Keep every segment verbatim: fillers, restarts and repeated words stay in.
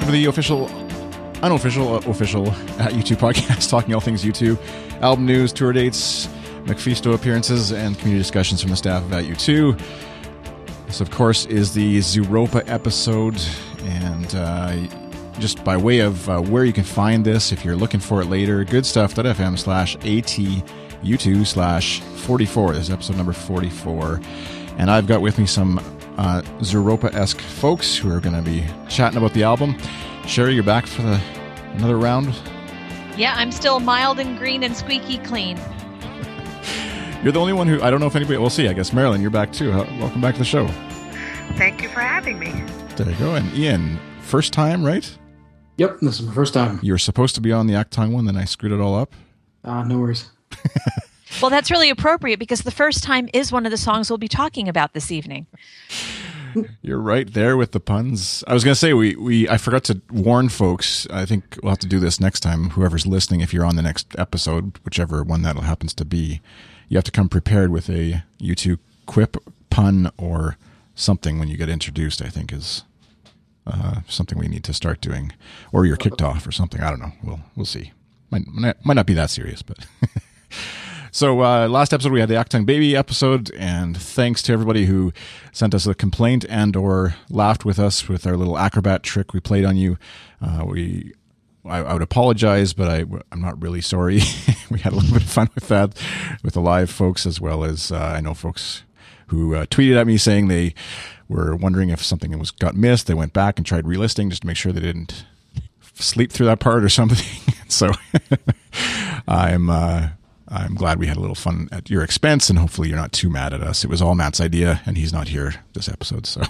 welcome to the official, unofficial, uh, official uh, U two podcast, talking all things U two, album news, tour dates, McPhisto appearances, and community discussions from the staff of U two. This, of course, is the Zooropa episode, and uh, just by way of uh, where you can find this, if you're looking for it later, goodstuff.fm slash ATU2 slash 44. This is episode number forty-four. And I've got with me some uh, Zooropa-esque folks who are going to be chatting about the album. Sherry, you're back for the another round? Yeah, I'm still mild and green and squeaky clean. You're the only one who, I don't know if anybody, we'll see, I guess. Marilyn, you're back too. Welcome back to the show. Thank you for having me. There you go. And Ian, first time, right? Yep, this is my first time. You were supposed to be on the Actung one, then I screwed it all up. Uh, no worries. Well, that's really appropriate because the first time is one of the songs we'll be talking about this evening. You're right there with the puns. I was going to say, we, we I forgot to warn folks. I think we'll have to do this next time. Whoever's listening, if you're on the next episode, whichever one that happens to be, you have to come prepared with a U two quip, pun, or something when you get introduced, I think is uh, something we need to start doing. Or you're kicked off or something. I don't know. We'll, we'll see. Might, might not be that serious, but... So uh, last episode we had the Actung Baby episode, and thanks to everybody who sent us a complaint and or laughed with us with our little acrobat trick we played on you. Uh, we, I, I would apologize, but I, I'm not really sorry. We had a little bit of fun with that, with the live folks, as well as uh, I know folks who uh, tweeted at me saying they were wondering if something was got missed. They went back and tried relisting just to make sure they didn't sleep through that part or something. So I'm... Uh, I'm glad we had a little fun at your expense, and hopefully you're not too mad at us. It was all Matt's idea, and he's not here this episode. So,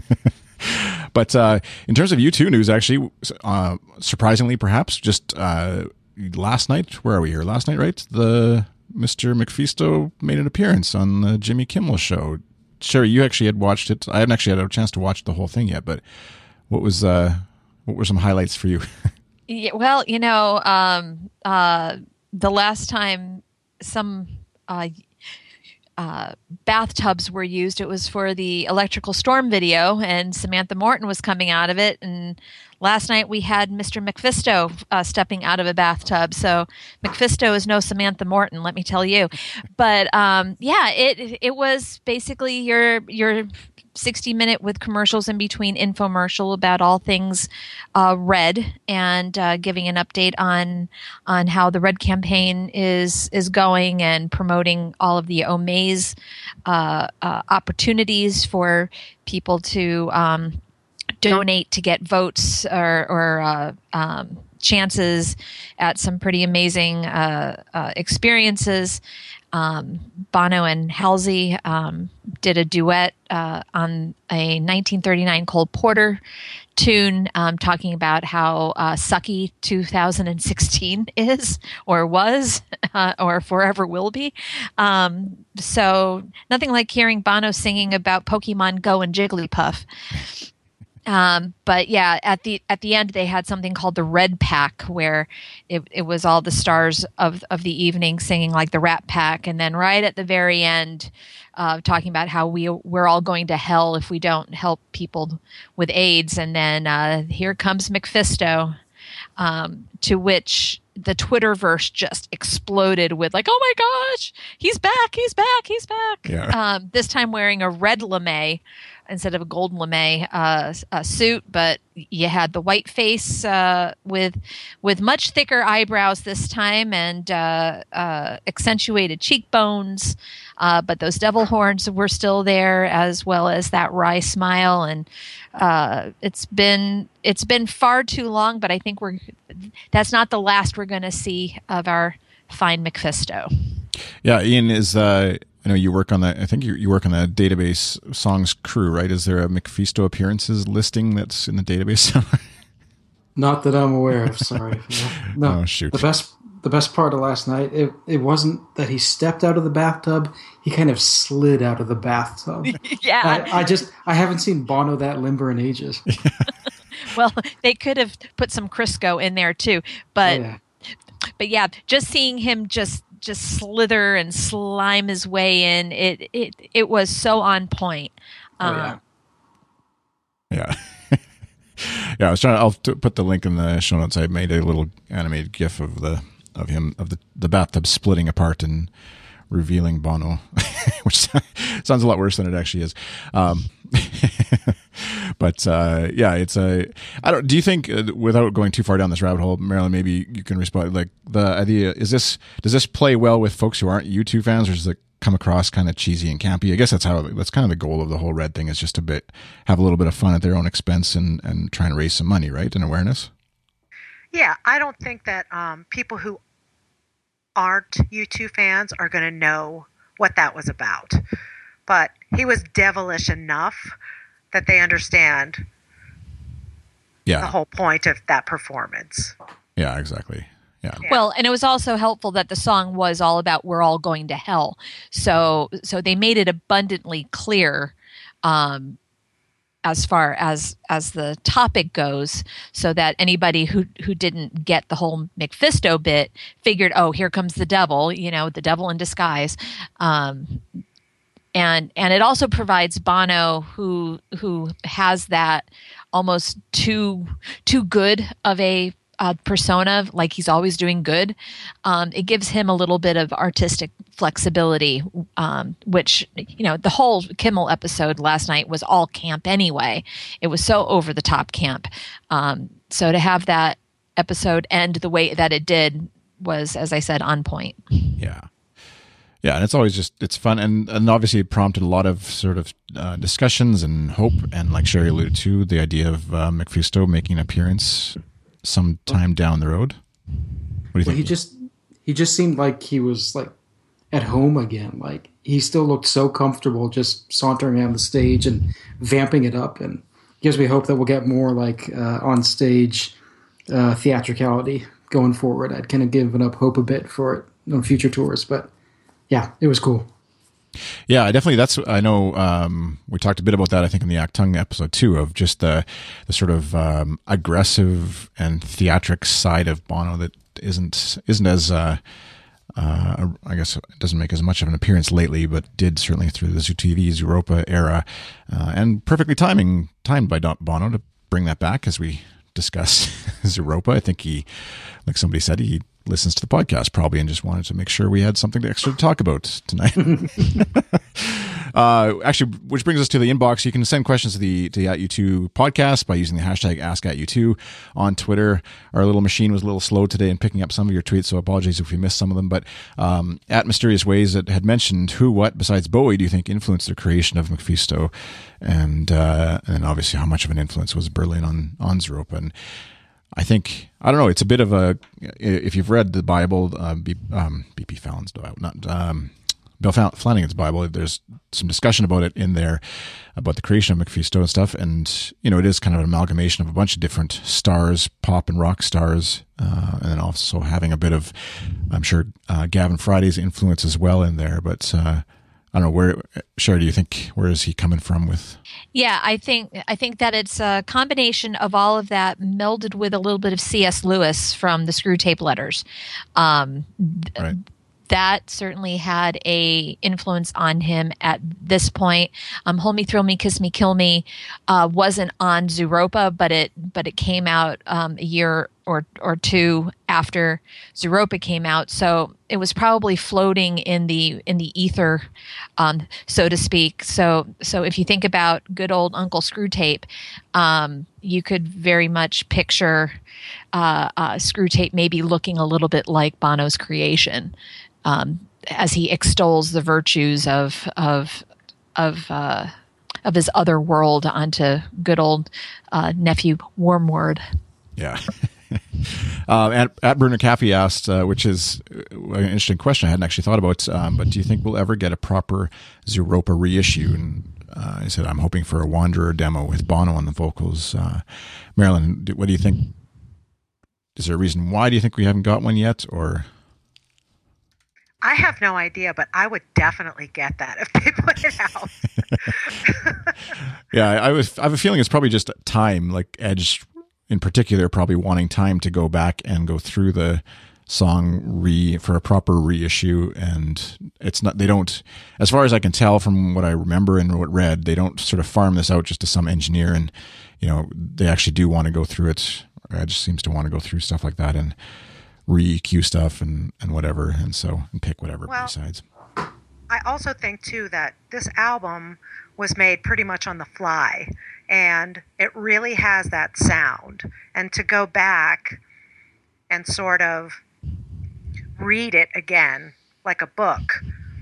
but uh, in terms of U two news, actually, uh, surprisingly, perhaps just uh, last night. Where are we here? Last night, right? The Mister McPhisto made an appearance on the Jimmy Kimmel show. Sherry, you actually had watched it. I haven't actually had a chance to watch the whole thing yet, but what was uh, what were some highlights for you? Yeah, well, you know, um, uh, the last time some uh, uh, bathtubs were used, it was for the Electrical Storm video, and Samantha Morton was coming out of it. And last night we had Mister McPhisto uh, stepping out of a bathtub. So McPhisto is no Samantha Morton, let me tell you. But um, yeah, it it was basically your your sixty minute with commercials in between infomercial about all things uh, Red, and uh, giving an update on on how the Red campaign is is going, and promoting all of the Omaze uh, uh, opportunities for people to um, donate to get votes or, or uh, um, chances at some pretty amazing uh, uh, experiences. Um, Bono and Halsey um, did a duet uh, on a nineteen thirty-nine Cole Porter tune, um, talking about how uh, sucky two thousand sixteen is, or was, uh, or forever will be. Um, so nothing like hearing Bono singing about Pokemon Go and Jigglypuff. Um, but yeah, at the at the end they had something called the Red Pack, where it, it was all the stars of of the evening singing like the Rat Pack, and then right at the very end, uh, talking about how we we're all going to hell if we don't help people with AIDS, and then uh, here comes McPhisto, um, to which the Twitterverse just exploded with like, oh my gosh, he's back, he's back, he's back. Yeah. Um, this time wearing a red lame instead of a gold lame uh, uh, suit, but you had the white face uh, with with much thicker eyebrows this time, and uh, uh, accentuated cheekbones. Uh, but those devil horns were still there, as well as that wry smile. And uh, it's been it's been far too long, but I think we're that's not the last we're going to see of our fine McPhisto. Yeah, Ian is. Uh, I know you work on the. I think you, you work on the database songs crew, right? Is there a McPhisto appearances listing that's in the database? Not that I'm aware of. Sorry. No, oh shoot. The best the best part of last night, it it wasn't that he stepped out of the bathtub. He kind of slid out of the bathtub. Yeah. I, I just I haven't seen Bono that limber in ages. Well, they could have put some Crisco in there too, but. Oh, yeah. But yeah, just seeing him just just slither and slime his way in, it it it was so on point. Oh, Um, yeah. Yeah. yeah, I was trying to, I'll t- put the link in the show notes. I made a little animated GIF of the, of him, of the, the bathtub splitting apart and revealing Bono, which sounds a lot worse than it actually is. Um, but, uh, yeah, it's a, I don't, do you think, uh, without going too far down this rabbit hole, Marilyn, maybe you can respond, like the idea, is this, does this play well with folks who aren't U two fans, or does it come across kind of cheesy and campy? I guess that's how, that's kind of the goal of the whole Red thing, is just a bit, have a little bit of fun at their own expense and, and trying to raise some money, right? And awareness. Yeah, I don't think that um, people who aren't U two fans are going to know what that was about. But he was devilish enough that they understand yeah. the whole point of that performance. Yeah, exactly. Yeah. Yeah. Well, and it was also helpful that the song was all about "we're all going to hell," so so they made it abundantly clear um, as far as as the topic goes, so that anybody who who didn't get the whole McFisto bit figured, oh, here comes the devil, you know, the devil in disguise. Um, and and it also provides Bono, who who has that almost too too good of a uh, persona, like he's always doing good. Um, it gives him a little bit of artistic flexibility, um, which, you know, the whole Kimmel episode last night was all camp anyway. It was so over the top camp. Um, so to have that episode end the way that it did was, as I said, on point. Yeah. Yeah, and it's always just, it's fun, and, and obviously it prompted a lot of sort of uh, discussions and hope, and like Sherry alluded to, the idea of uh, McFisto making an appearance sometime down the road. What do you well, think? He just he just seemed like he was like at home again. Like he still looked so comfortable just sauntering around the stage and vamping it up, and gives me hope that we'll get more like uh, on stage uh, theatricality going forward. I'd kind of given up hope a bit for it on future tours, but yeah, it was cool. Yeah, I definitely, that's, I know, um, we talked a bit about that, I think, in the Act Tongue episode too, of just the, the sort of, um, aggressive and theatric side of Bono that isn't, isn't as, uh, uh, I guess it doesn't make as much of an appearance lately, but did certainly through the Zoo T V, Zooropa era, uh, and perfectly timing, timed by Don Bono to bring that back as we discuss Zooropa. I think he, like somebody said, he listens to the podcast probably and just wanted to make sure we had something extra to talk about tonight. uh, actually, which brings us to the inbox. You can send questions to the to the At U two podcast by using the hashtag Ask At U two on Twitter. Our little machine was a little slow today in picking up some of your tweets, so apologies if we missed some of them. But um, at Mysterious Ways that had mentioned who, what besides Bowie do you think influenced the creation of McFisto, and uh, and obviously how much of an influence was Berlin on on Zooropa. And I think, I don't know, it's a bit of a, if you've read the Bible, uh, B, um, B P Fallon's, not, um, Bill Flanagan's Bible, there's some discussion about it in there, about the creation of McFisto and stuff. And, you know, it is kind of an amalgamation of a bunch of different stars, pop and rock stars, uh, and then also having a bit of, I'm sure, uh, Gavin Friday's influence as well in there. But, uh, I don't know, where, Sherry, do you think, where is he coming from with? Yeah, I think I think that it's a combination of all of that melded with a little bit of C S. Lewis from the Screw Tape Letters. Um, right. That certainly had a influence on him at this point. Um, Hold Me, Thrill Me, Kiss Me, Kill Me uh, wasn't on Zooropa, but it but it came out um, a year or or two after Zooropa came out, so it was probably floating in the in the ether, um, so to speak. So so if you think about good old Uncle Screwtape, um, you could very much picture uh, uh, Screwtape maybe looking a little bit like Bono's creation. Um, as he extols the virtues of of of uh, of his other world onto good old uh, nephew Wormwood. Yeah. um, at, at Bruner Caffey asked, uh, which is an interesting question I hadn't actually thought about, um, but do you think we'll ever get a proper Zooropa reissue? And uh, I said, I'm hoping for a Wanderer demo with Bono on the vocals. Uh, Marilyn, what do you think? Is there a reason why do you think we haven't got one yet, or? I have no idea, but I would definitely get that if they put it out. Yeah, I, was, I have a feeling it's probably just time, like Edge in particular, probably wanting time to go back and go through the song re for a proper reissue. And it's not, they don't, as far as I can tell from what I remember and what read, they don't sort of farm this out just to some engineer in, you know, they actually do want to go through it. It just seems to want to go through stuff like that and re-E Q stuff and, and whatever. And so, and pick whatever Well, besides. I also think, too, that this album was made pretty much on the fly, and it really has that sound. And to go back and sort of read it again, like a book,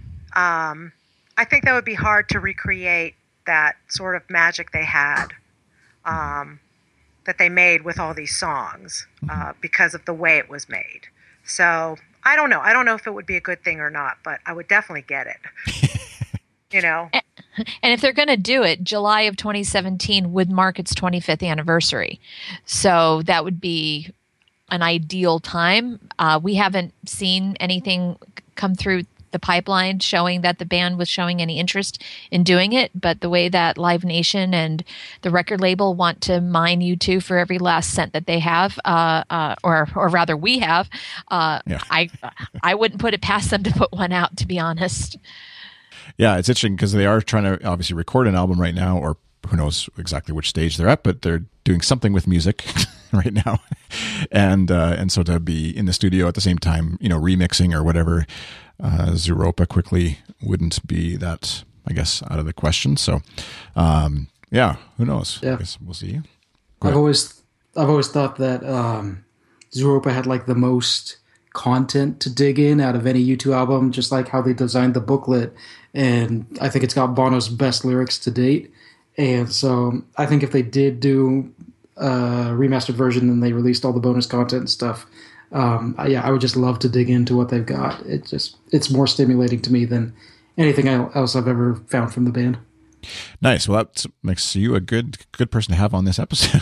um, I think that would be hard to recreate that sort of magic they had, um, that they made with all these songs, uh, because of the way it was made. So I don't know. I don't know if it would be a good thing or not, but I would definitely get it. You know? And, and if they're going to do it, July of twenty seventeen would mark its twenty-fifth anniversary. So that would be an ideal time. Uh, we haven't seen anything come through the pipeline showing that the band was showing any interest in doing it, but the way that Live Nation and the record label want to mine U two for every last cent that they have, uh, uh, or or rather we have, uh, yeah. I I wouldn't put it past them to put one out, to be honest. Yeah, it's interesting because they are trying to obviously record an album right now, or who knows exactly which stage they're at, but they're doing something with music right now, and uh, and so to be in the studio at the same time, you know, remixing or whatever. Uh, Zooropa quickly wouldn't be that, I guess, out of the question. So, um, yeah, who knows? Yeah. I guess we'll see. I've always, I've always thought that um, Zooropa had like the most content to dig in out of any U two album, just like how they designed the booklet. And I think it's got Bono's best lyrics to date. And so I think if they did do a remastered version and they released all the bonus content and stuff, Um, yeah, I would just love to dig into what they've got. It just it's more stimulating to me than anything else I've ever found from the band. Nice. Well, that makes you a good good person to have on this episode.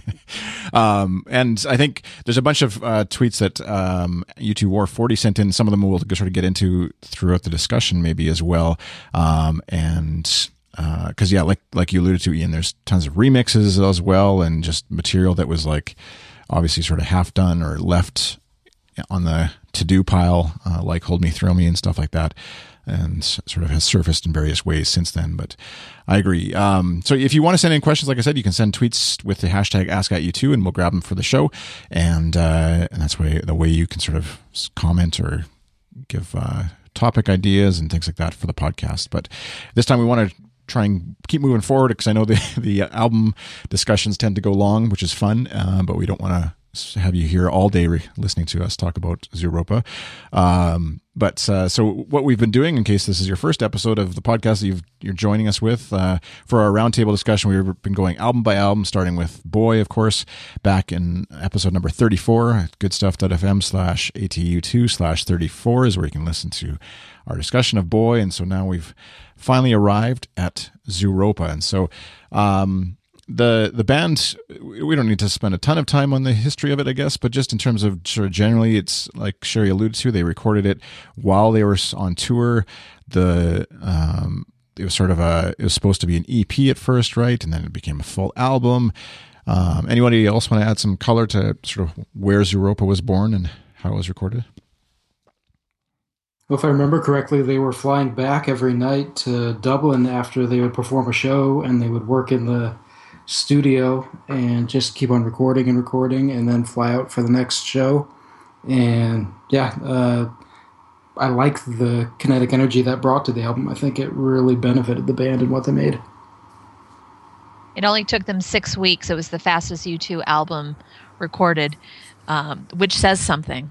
um, and I think there's a bunch of uh, tweets that um, U two War forty sent in. Some of them we'll sort of get into throughout the discussion, maybe as well. Um, and because uh, yeah, like like you alluded to, Ian, there's tons of remixes as well, and just material that was like obviously sort of half done or left on the to-do pile, uh, like Hold Me, Thrill Me and stuff like that, and sort of has surfaced in various ways since then. But I agree. Um, so if you want to send in questions, like I said, you can send tweets with the hashtag Ask At U two, and we'll grab them for the show. And uh, and that's way the way you can sort of comment or give uh, topic ideas and things like that for the podcast. But this time we want to try and keep moving forward, because I know the the album discussions tend to go long, which is fun, uh, but we don't want to have you here all day re- listening to us talk about Zooropa. Um, but uh, so what we've been doing, in case this is your first episode of the podcast that you've, you're joining us with, uh, for our roundtable discussion, we've been going album by album, starting with Boy, of course, back in episode number thirty-four. Goodstuff.fm slash ATU2 slash 34 is where you can listen to our discussion of Boy. And so now we've finally arrived at Zooropa. And so, um, The the band, we don't need to spend a ton of time on the history of it, I guess, but just in terms of sort of generally, it's like Sherry alluded to, they recorded it while they were on tour. The um, it was sort of a, it was supposed to be an E P at first, right? And then it became a full album. Um, anybody else want to add some color to sort of where Zooropa was born and how it was recorded? Well, if I remember correctly, they were flying back every night to Dublin after they would perform a show, and they would work in the studio and just keep on recording and recording and then fly out for the next show. And yeah, uh, I like the kinetic energy that brought to the album. I think it really benefited the band and what they made. It only took them six weeks. It was the fastest U two album recorded, um, which says something.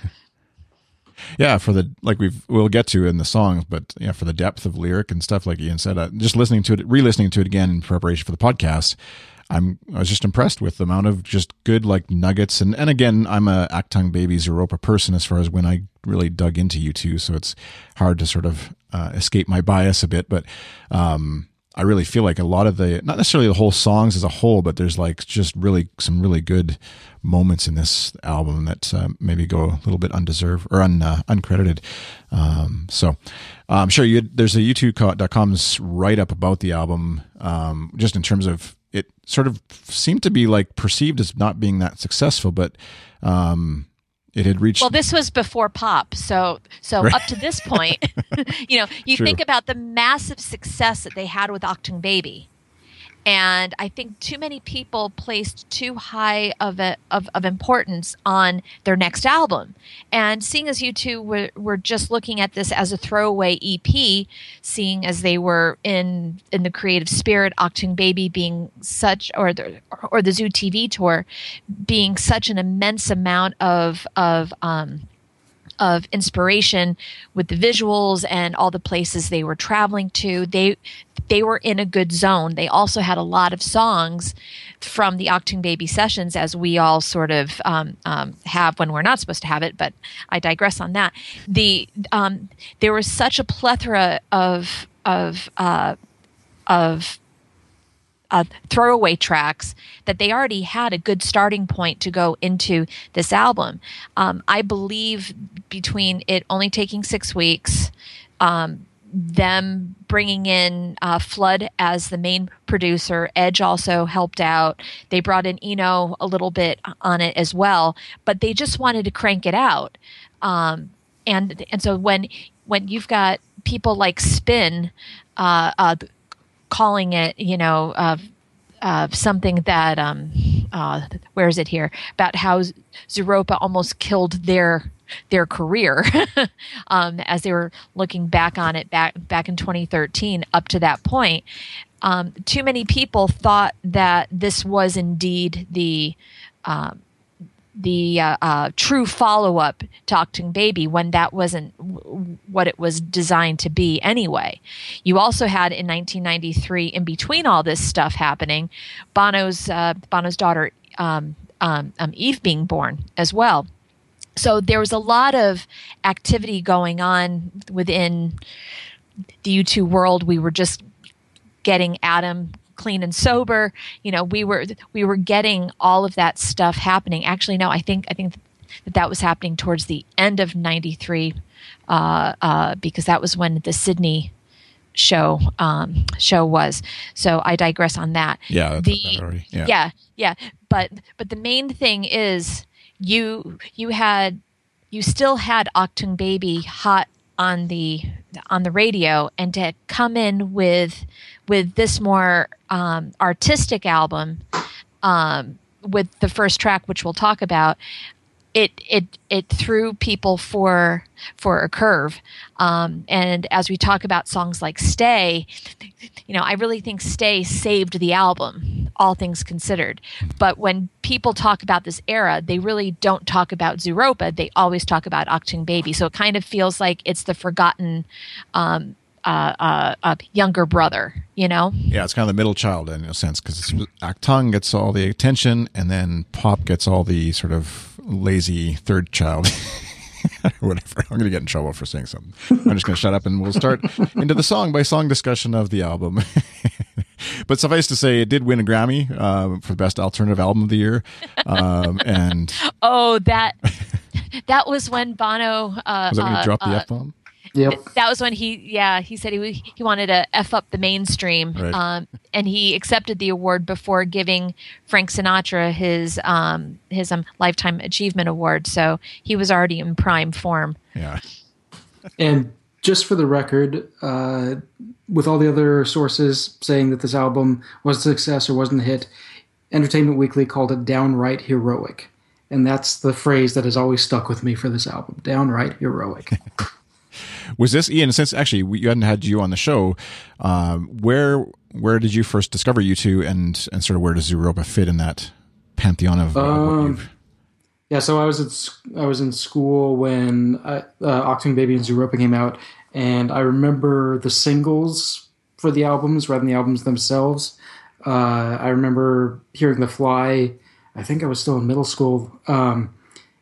Yeah, for the, like we've, we'll get to in the songs, but yeah, for the depth of lyric and stuff, like Ian said, uh, just listening to it, re-listening to it again in preparation for the podcast, I'm, I was just impressed with the amount of just good, like, nuggets. And, and again, I'm a Achtung Baby Zooropa person as far as when I really dug into U two, so it's hard to sort of uh, escape my bias a bit, but um, I really feel like a lot of the, not necessarily the whole songs as a whole, but there's like just really some really good moments in this album that uh, maybe go a little bit undeserved or un, uh, uncredited. Um, so I'm sure you, there's a U two dot com's write up about the album, um, just in terms of it sort of seemed to be like perceived as not being that successful, but um, it had reached. Well, this was before pop, so so right. Up to this point, you know, you True. think about the massive success that they had with Achtung Baby, And I think too many people placed too high of a, of, of importance on their next album. And seeing as you two were, were just looking at this as a throwaway E P, seeing as they were in in the creative spirit, Achtung Baby being such, or the or the Zoo T V tour being such an immense amount of of um, of inspiration with the visuals and all the places they were traveling to, they they were in a good zone. They also had a lot of songs from the Achtung Baby sessions, as we all sort of um, um, have when we're not supposed to have it, but I digress on that. The um, there was such a plethora of of uh, of Uh, throwaway tracks that they already had a good starting point to go into this album. Um, I believe between it only taking six weeks, um, them bringing in uh, Flood as the main producer, Edge also helped out. They brought in Eno a little bit on it as well, but they just wanted to crank it out. Um, and and so when when you've got people like Spin, uh, uh, calling it, you know, uh, uh, something that, um, uh, where is it here? About how Zooropa almost killed their their career um, as they were looking back on it back back in twenty thirteen up to that point. Um, too many people thought that this was indeed the um, the uh, uh, true follow-up to Achtung Baby, when that wasn't w- what it was designed to be anyway. You also had in nineteen ninety-three, in between all this stuff happening, Bono's uh, Bono's daughter um, um, um, Eve being born as well. So there was a lot of activity going on within the U two world. We were just getting Adam clean and sober. You know, we were we were getting all of that stuff happening. Actually, no, I think I think that that was happening towards the end of ninety-three, uh, uh, because that was when the Sydney show um, show was. So I digress on that. Yeah, that's the already, yeah, yeah, yeah. But but the main thing is you you had you still had Achtung Baby hot on the on the radio, and to come in with with this more um, artistic album, um, with the first track, which we'll talk about, it it it threw people for for a curve. Um, and as we talk about songs like Stay, you know, I really think Stay saved the album, all things considered. But when people talk about this era, they really don't talk about Zooropa. They always talk about Achtung Baby. So it kind of feels like it's the forgotten um, uh, uh, uh, younger brother, you know? Yeah, it's kind of the middle child in a sense, because Achtung gets all the attention, and then Pop gets all the sort of lazy third child. Whatever. I'm going to get in trouble for saying something. I'm just going to shut up, and we'll start into the song by song discussion of the album. But suffice to say, it did win a Grammy um, for the best alternative album of the year. Um, and oh, that that was when Bono uh, was that when he uh, dropped the uh, F bomb? Yep. That was when he, yeah, he said he he wanted to F up the mainstream, Right. um, and he accepted the award before giving Frank Sinatra his um, his um, Lifetime Achievement Award. So he was already in prime form. Yeah. And just for the record, uh, with all the other sources saying that this album was a success or wasn't a hit, Entertainment Weekly called it downright heroic. And that's the phrase that has always stuck with me for this album, downright heroic. Was this, Ian, since actually we hadn't had you on the show, um, where where did you first discover U two, and, and sort of where does Zooropa fit in that pantheon of uh, what Um, you've... Yeah, so I was at sc- I was in school when I, uh, Achtung Baby and Zooropa came out, and I remember the singles for the albums rather than the albums themselves. Uh, I remember hearing The Fly. I think I was still in middle school, um,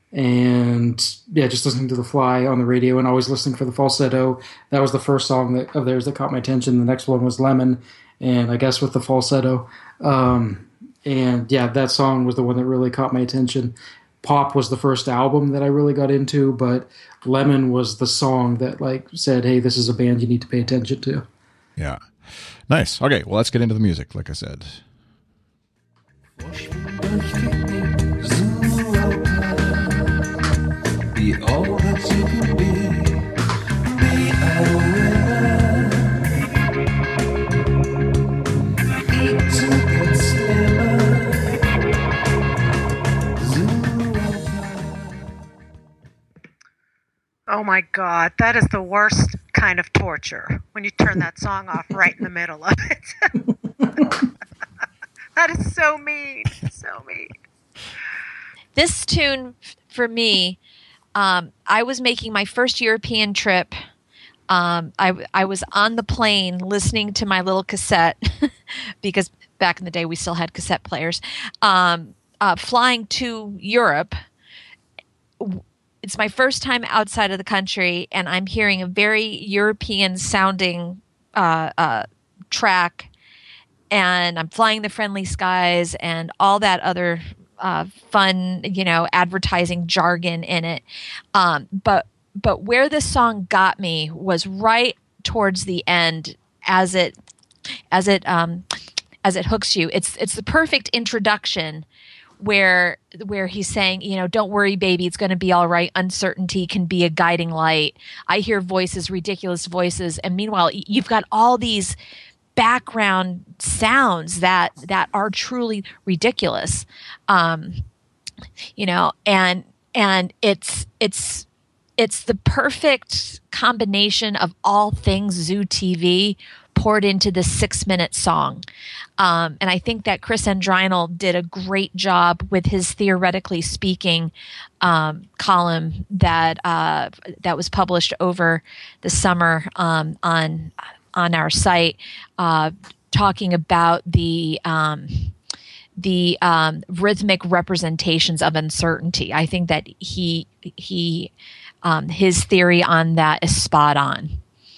and yeah, just listening to The Fly on the radio and always listening for the falsetto. That was the first song that, of theirs that caught my attention. The next one was Lemon, and I guess with the falsetto. Um, and yeah, that song was the one that really caught my attention. Pop was the first album that I really got into, but Lemon was the song that like said, hey, this is a band you need to pay attention to. Yeah. Nice. Okay, well, let's get into the music, like I said. Be all that you can be. Be a winner. Eat Oh my God, that is the worst kind of torture when you turn that song off right in the middle of it. That is so mean. So mean. This tune, f- for me, um, I was making my first European trip. Um, I, w- I was on the plane listening to my little cassette because back in the day we still had cassette players. Um, uh, flying to Europe. It's my first time outside of the country, and I'm hearing a very European sounding uh, uh, track, and I'm flying the friendly skies and all that other uh, fun, you know, advertising jargon in it. Um, but but where this song got me was right towards the end, as it as it um, as it hooks you. It's it's the perfect introduction. Where where he's saying, you know, don't worry, baby, it's going to be all right. Uncertainty can be a guiding light. I hear voices, ridiculous voices, and meanwhile, y- you've got all these background sounds that that are truly ridiculous, um, you know, and and it's it's it's the perfect combination of all things Zoo T V poured into this six minute song. Um, and I think that Chris Andrinel did a great job with his Theoretically Speaking um, column that uh, that was published over the summer um, on on our site, uh, talking about the um, the um, rhythmic representations of uncertainty. I think that he he um, his theory on that is spot on.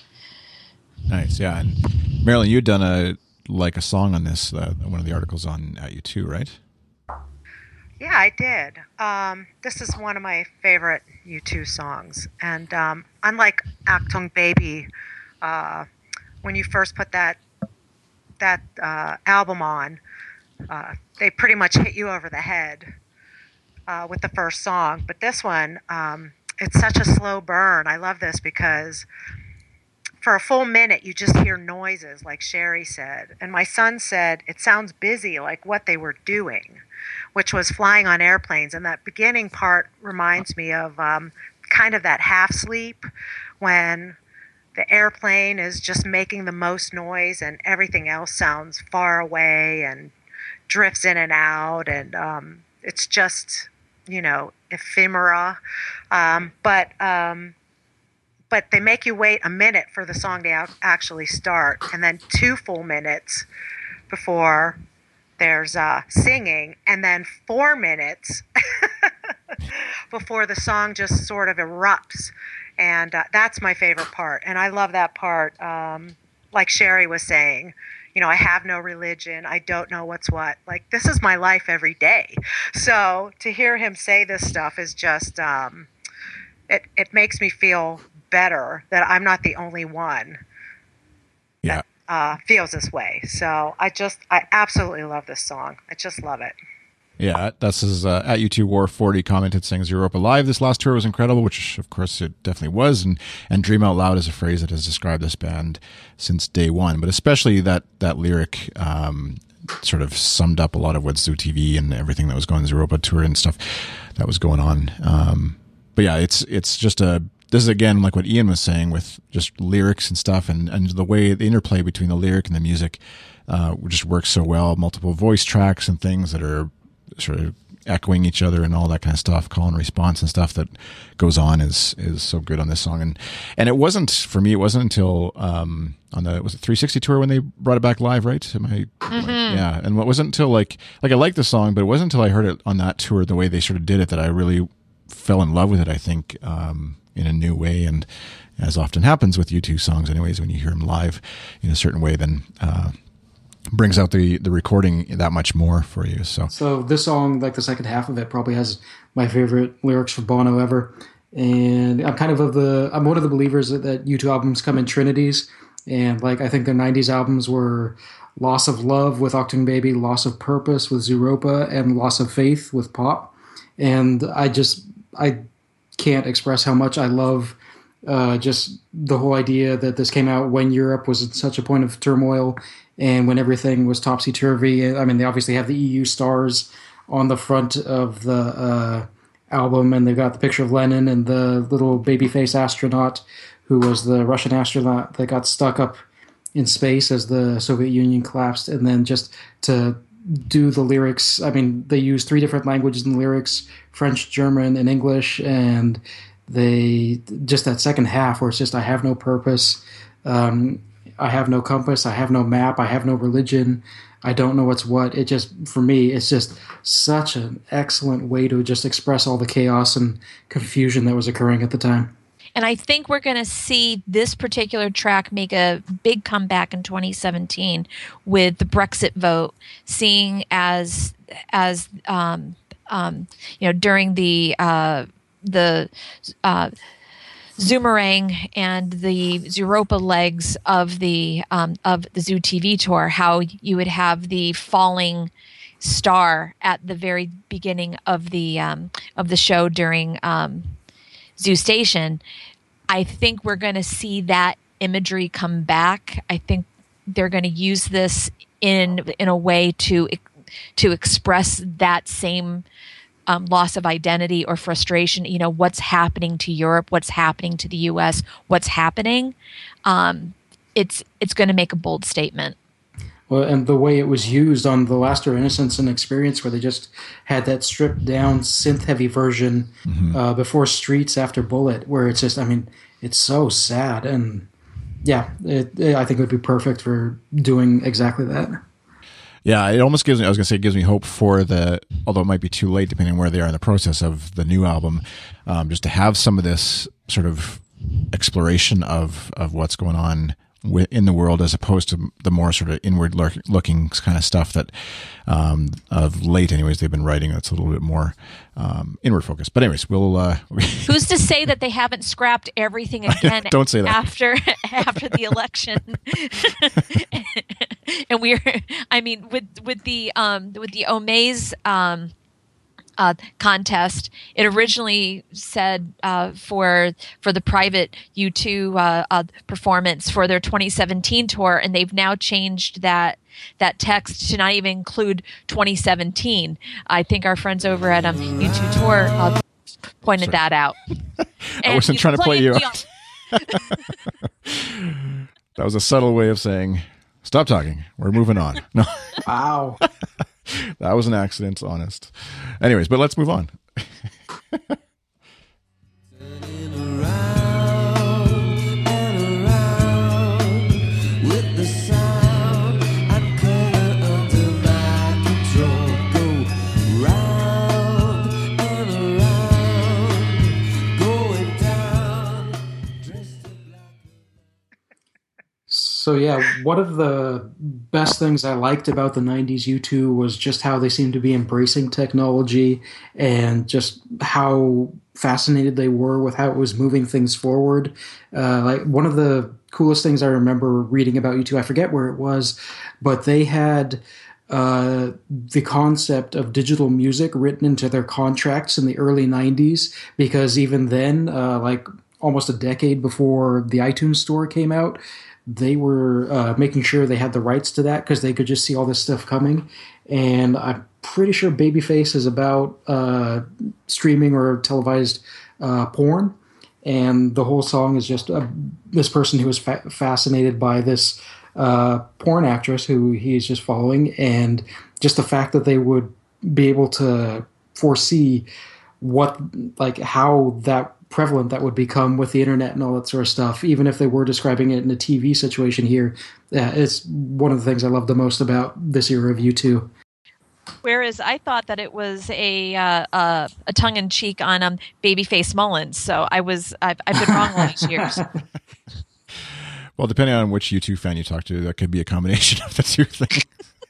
Nice, yeah. And Marilyn, you'd done a like a song on this, uh, one of the articles on at U two, right? Yeah, I did. Um, this is one of my favorite U two songs. And um, unlike Achtung Baby, uh, when you first put that that uh, album on, uh, they pretty much hit you over the head uh, with the first song. But this one, um, it's such a slow burn. I love this because for a full minute, you just hear noises, like Sherry said. And my son said, it sounds busy, like what they were doing, which was flying on airplanes. And that beginning part reminds me of um, kind of that half sleep when the airplane is just making the most noise and everything else sounds far away and drifts in and out. And um, it's just, you know, ephemera. Um, but... Um, But they make you wait a minute for the song to ac- actually start, and then two full minutes before there's uh, singing, and then four minutes before the song just sort of erupts. And uh, that's my favorite part. And I love that part. Um, like Sherry was saying, you know, I have no religion. I don't know what's what. Like, this is my life every day. So to hear him say this stuff is just, um, it, it makes me feel better that I'm not the only one Yeah. that uh, feels this way. So I just, I absolutely love this song. I just love it. Yeah, that's his uh, at U two War forty commented saying Europa Live. This last tour was incredible, which of course it definitely was. And, and Dream Out Loud is a phrase that has described this band since day one, but especially that, that lyric um, sort of summed up a lot of what Zoo T V and everything that was going on the Europa tour and stuff that was going on. Um, but yeah, it's, it's just a, this is again like what Ian was saying with just lyrics and stuff, and, and the way the interplay between the lyric and the music uh, just works so well. Multiple voice tracks and things that are sort of echoing each other and all that kind of stuff, call and response and stuff that goes on is is so good on this song. And and it wasn't for me. It wasn't until um, on the was it three sixty tour when they brought it back live, right? Am I, Mm-hmm. yeah. And it wasn't until like like I liked the song, but it wasn't until I heard it on that tour, the way they sort of did it, that I really fell in love with it. I think. Um, in a new way, and as often happens with U two songs anyways, when you hear them live in a certain way, then uh, brings out the, the recording that much more for you. So, So this song, like the second half of it, probably has my favorite lyrics for Bono ever. And I'm kind of of the, I'm one of the believers that, that U two albums come in trinities. And like, I think their nineties albums were Loss of Love with Achtung Baby, Loss of Purpose with Zooropa, and Loss of Faith with Pop. And I just, I can't express how much I love uh, just the whole idea that this came out when Europe was at such a point of turmoil and when everything was topsy-turvy. I mean, they obviously have the E U stars on the front of the uh, album, and they've got the picture of Lenin and the little baby-faced astronaut who was the Russian astronaut that got stuck up in space as the Soviet Union collapsed, and then just to do the lyrics. I mean, they use three different languages in the lyrics: French, German, and English, and they just that second half where it's just I have no purpose, um, I have no compass, I have no map, I have no religion, I don't know what's what. It just, for me, it's just such an excellent way to just express all the chaos and confusion that was occurring at the time. And I think we're going to see this particular track make a big comeback in twenty seventeen with the Brexit vote, seeing as as um, um, you know during the uh, the uh, Zoomerang and the Zooropa legs of the um, of the Zoo T V tour, how you would have the falling star at the very beginning of the um, of the show during um, Zoo Station. I think we're going to see that imagery come back. I think they're going to use this in in a way to to express that same um, loss of identity or frustration. You know, what's happening to Europe, what's happening to the U S, what's happening. Um, it's it's going to make a bold statement. Well, and the way it was used on The Laughter, Innocence, and Experience, where they just had that stripped down synth heavy version mm-hmm. uh, before Streets After Bullet, where it's just, I mean, it's so sad. And yeah, it, it, I think it would be perfect for doing exactly that. Yeah, it almost gives me, I was going to say, it gives me hope for the, although it might be too late depending on where they are in the process of the new album, um, just to have some of this sort of exploration of, of what's going on in the world, as opposed to the more sort of inward looking kind of stuff that um, of late anyways they've been writing that's a little bit more um, inward focused. But anyways, we'll uh, who's to say that they haven't scrapped everything again don't say that after after the election. And we're I mean with with the um with the Omaze um Uh, contest, it originally said uh, for for the private U two uh, uh, performance for their twenty seventeen tour, and they've now changed that that text to not even include twenty seventeen. I think our friends over at um, U two Tour uh, pointed Sorry. that out. I wasn't trying to play you out. That was a subtle way of saying, "Stop talking. We're moving on." No. Wow. That was an accident, honest. Anyways, but let's move on. So yeah, one of the best things I liked about the nineties U two was just how they seemed to be embracing technology and just how fascinated they were with how it was moving things forward. Uh, like one of the coolest things I remember reading about U two, I forget where it was, but they had uh, the concept of digital music written into their contracts in the early nineties, because even then, uh, like almost a decade before the iTunes Store came out, they were uh, making sure they had the rights to that because they could just see all this stuff coming. And I'm pretty sure Babyface is about uh, streaming or televised uh, porn. And the whole song is just uh, this person who is fa- fascinated by this uh, porn actress who he's just following. And just the fact that they would be able to foresee what, like how that prevalent that would become with the internet and all that sort of stuff, even if they were describing it in a T V situation here. Uh, it's one of the things I love the most about this era of U two. Whereas I thought that it was a uh, uh, a tongue in cheek on um, Babyface Mullins, so I was I've, I've been wrong all these years. Well, depending on which U two fan you talk to, that could be a combination of the two things.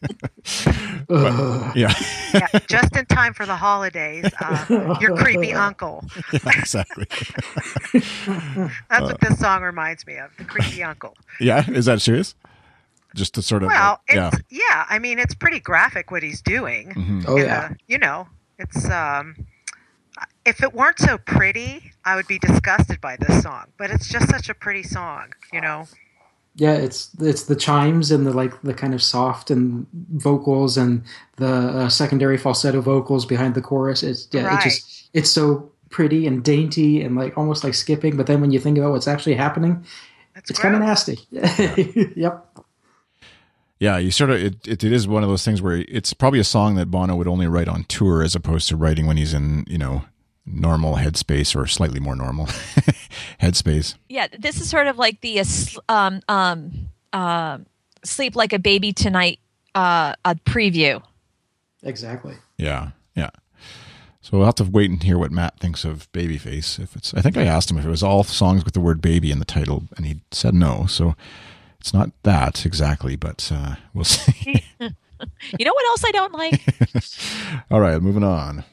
But, yeah. Yeah, just in time for the holidays. Uh, your creepy uncle. Yeah, exactly. That's what this song reminds me of. The creepy uncle. Yeah, is that serious? Just to sort of. Well, like, it's, yeah. yeah. I mean, it's pretty graphic what he's doing. Mm-hmm. Oh yeah. A, you know, it's um. If it weren't so pretty, I would be disgusted by this song. But it's just such a pretty song, you know. Yeah, it's it's the chimes and the like the kind of soft and vocals and the uh, secondary falsetto vocals behind the chorus. It's yeah, Right. it just it's so pretty and dainty and like almost like skipping, but then when you think about what's actually happening, That's it's kind of gross. nasty. Yep. Yeah, you sort of it, it. It is one of those things where it's probably a song that Bono would only write on tour, as opposed to writing when he's in, you know, normal headspace or slightly more normal headspace. Yeah, this is sort of like the uh, sl- um, um, uh, "Sleep Like a Baby Tonight" uh, a preview. Exactly. Yeah, yeah. So we'll have to wait and hear what Matt thinks of Babyface. If it's, I think I asked him if it was all songs with the word "baby" in the title, and he said no. So it's not that exactly, but uh, we'll see. You know what else I don't like? All right, moving on.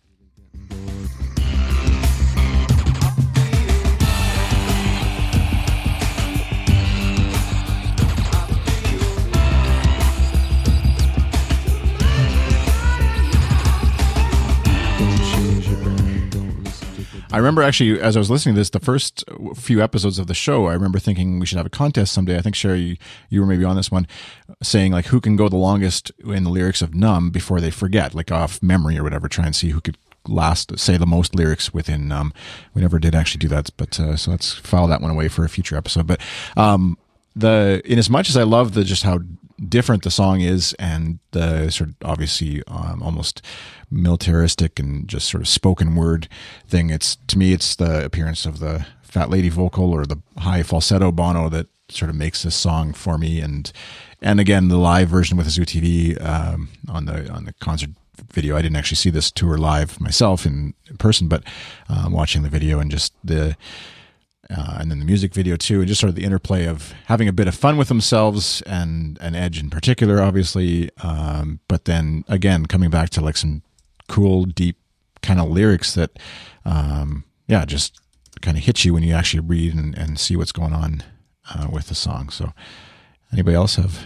I remember actually, as I was listening to this, the first few episodes of the show, I remember thinking we should have a contest someday. I think, Sherry, you, you were maybe on this one, saying like who can go the longest in the lyrics of Numb before they forget, like off memory or whatever, try and see who could last, say the most lyrics within Numb. We never did actually do that, but uh, so let's file that one away for a future episode. But um, the in as much as I love the just how different the song is, and the sort of obviously um, almost militaristic and just sort of spoken word thing, it's to me it's the appearance of the fat lady vocal or the high falsetto Bono that sort of makes this song for me. And and again, the live version with Zoo T V um, on the on the concert video. I didn't actually see this tour live myself in, in person, but um, watching the video and just the Uh, and then the music video too, and just sort of the interplay of having a bit of fun with themselves and and Edge in particular, obviously. Um, but then again, coming back to like some cool, deep kind of lyrics that, um, yeah, just kind of hit you when you actually read and, and see what's going on uh, with the song. So, anybody else have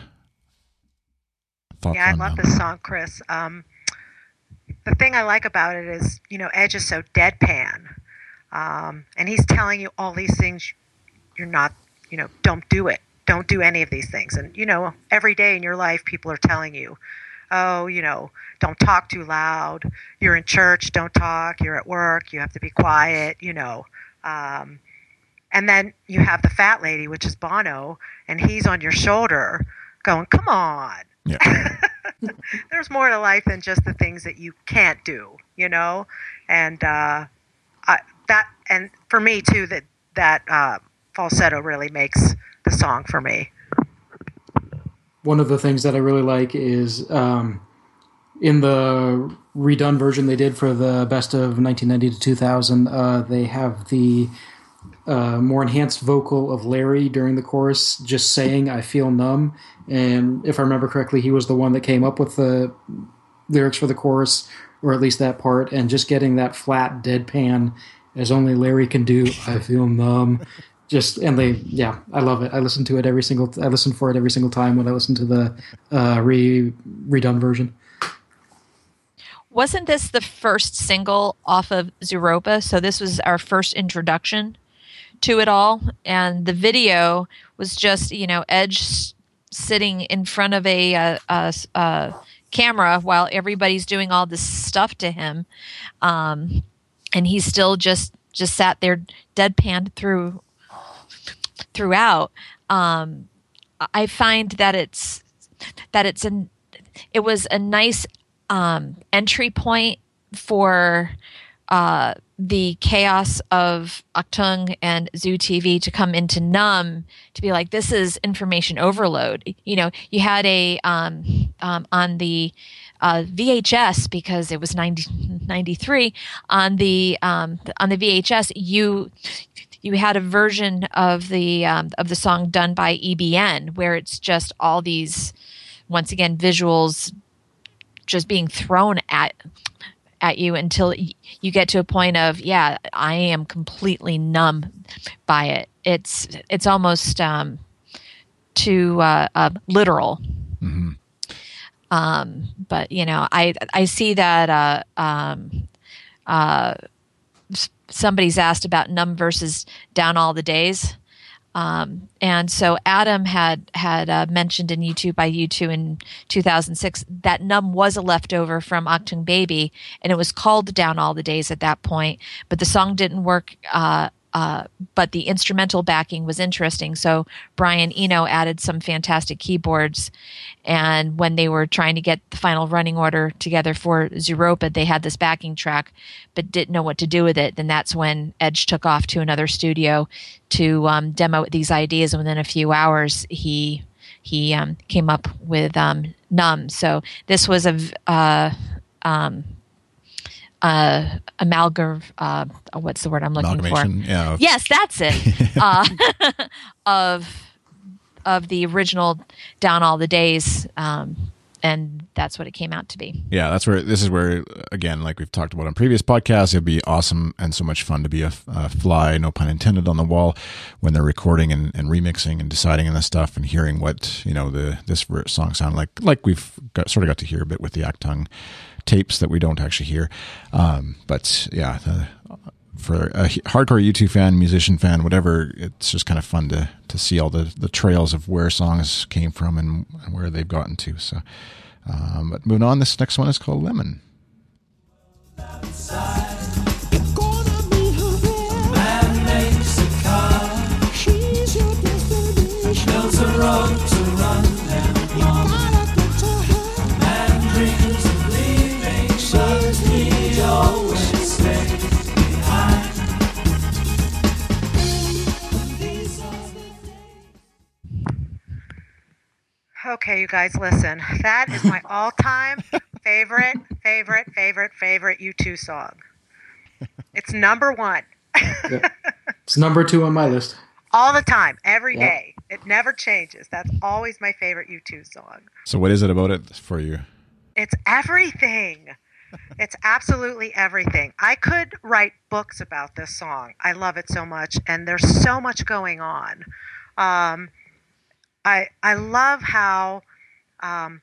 thoughts Yeah, I on love that? this song, Chris. Um, the thing I like about it is, you know, Edge is so deadpan. Um, and he's telling you all these things you're not, you know, don't do it. Don't do any of these things. And, you know, every day in your life, people are telling you, oh, you know, don't talk too loud. You're in church, don't talk. You're at work, you have to be quiet, you know. Um, and then you have the fat lady, which is Bono, and he's on your shoulder going, come on. Yeah. There's more to life than just the things that you can't do, you know? And, uh, I, that, and for me too, that, that, uh, falsetto really makes the song for me. One of the things that I really like is um, in the redone version they did for the best of nineteen ninety to two thousand, uh, they have the uh, more enhanced vocal of Larry during the chorus just saying, I feel numb. And if I remember correctly, he was the one that came up with the lyrics for the chorus, or at least that part, and just getting that flat deadpan as only Larry can do, I feel numb. Just, and they, yeah, I love it. I listen to it every single, I listen for it every single time when I listen to the uh, re redone version. Wasn't this the first single off of Zooropa? So this was our first introduction to it all. And the video was just, you know, Edge s- sitting in front of a, uh, uh, uh, camera while everybody's doing all this stuff to him. Um, and he's still just, just sat there deadpan through, throughout. Um, I find that it's, that it's an, it was a nice, um, entry point for, uh, the chaos of Achtung and Zoo T V to come into Numb, to be like, this is information overload. You know, you had a, um, um, on the, uh, V H S, because it was ninety, ninety-three on the, um, on the V H S, you, you had a version of the, um, of the song done by E B N, where it's just all these, once again, visuals just being thrown at, at you until you get to a point of, yeah, I am completely numb by it. It's it's almost um, too uh, uh, literal. Mm-hmm. Um, but you know, I I see that uh, um, uh, somebody's asked about Numb versus Down All the Days. Um, and so Adam had had uh, mentioned in YouTube by U two in two thousand six that Numb was a leftover from Achtung Baby, and it was called Down All the Days at that point. But the song didn't work. Uh, uh, but the instrumental backing was interesting. So Brian Eno added some fantastic keyboards, and when they were trying to get the final running order together for Zooropa, they had this backing track, but didn't know what to do with it. Then that's when Edge took off to another studio to um, demo these ideas, and within a few hours, he he um, came up with um, Numb. So this was a uh, um, uh, amalgam. Uh, what's the word I'm looking for? Amalgamation, yeah. Yes, that's it. uh, of of the original Down All the Days, um, and that's what it came out to be. Yeah, that's where this is where, again, like we've talked about on previous podcasts, it'd be awesome and so much fun to be a, a fly, no pun intended, on the wall when they're recording and, and remixing and deciding on this stuff and hearing what, you know, the this song sounded like, like we've got, sort of got to hear a bit with the Achtung tapes that we don't actually hear. Um, but yeah, the, for a hardcore U two fan, musician fan, whatever, it's just kind of fun to to see all the, the trails of where songs came from and, and where they've gotten to. So, um, but moving on, this next one is called Lemon. Okay, you guys, listen. That is my all-time favorite, favorite, favorite, favorite U two song. It's number one. Yeah. It's number two on my list. All the time, every Yeah. day. It never changes. That's always my favorite U two song. So what is it about it for you? It's everything. It's absolutely everything. I could write books about this song. I love it so much, and there's so much going on. Um, I I love how, um,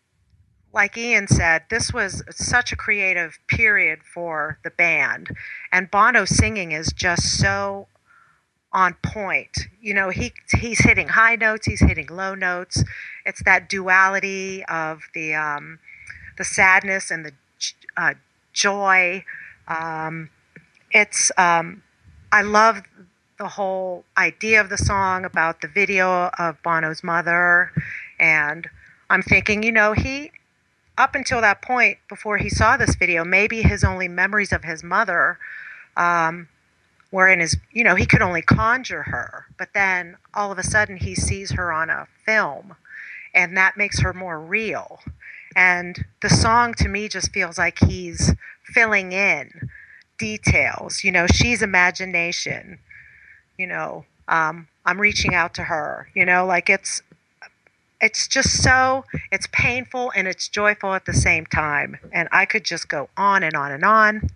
like Ian said, this was such a creative period for the band, and Bono's singing is just so on point. You know, he he's hitting high notes, he's hitting low notes. It's that duality of the um, the sadness and the uh, joy. Um, it's um, I love the whole idea of the song about the video of Bono's mother, and I'm thinking, you know, he up until that point before he saw this video, maybe his only memories of his mother um, were in his, you know, he could only conjure her, but then all of a sudden he sees her on a film, and that makes her more real. And the song to me just feels like he's filling in details. You know, she's imagination. You know, um, I'm reaching out to her. You know, like it's it's just so, it's painful and it's joyful at the same time. And I could just go on and on and on.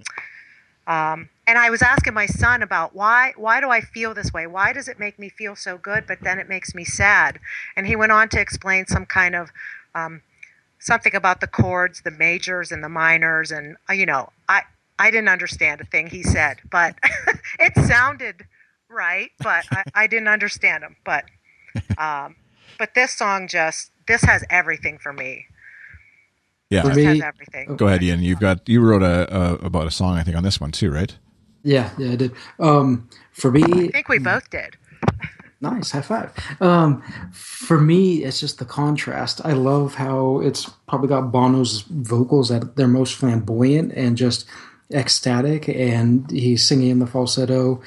Um, and I was asking my son about why why do I feel this way? Why does it make me feel so good, but then it makes me sad? And he went on to explain some kind of um, something about the chords, the majors and the minors, and uh, you know, I I didn't understand a thing he said, but it sounded right, but I, I didn't understand him. But um, but this song just this has everything for me. Yeah, This For me- has everything. go ahead, Ian. You've got you wrote a, a about a song I think on this one too, right? Yeah, yeah, I did. Um, for me, I think we both did. nice, high five. Um, for me, it's just the contrast. I love how it's probably got Bono's vocals at their most flamboyant and just ecstatic, and he's singing in the falsetto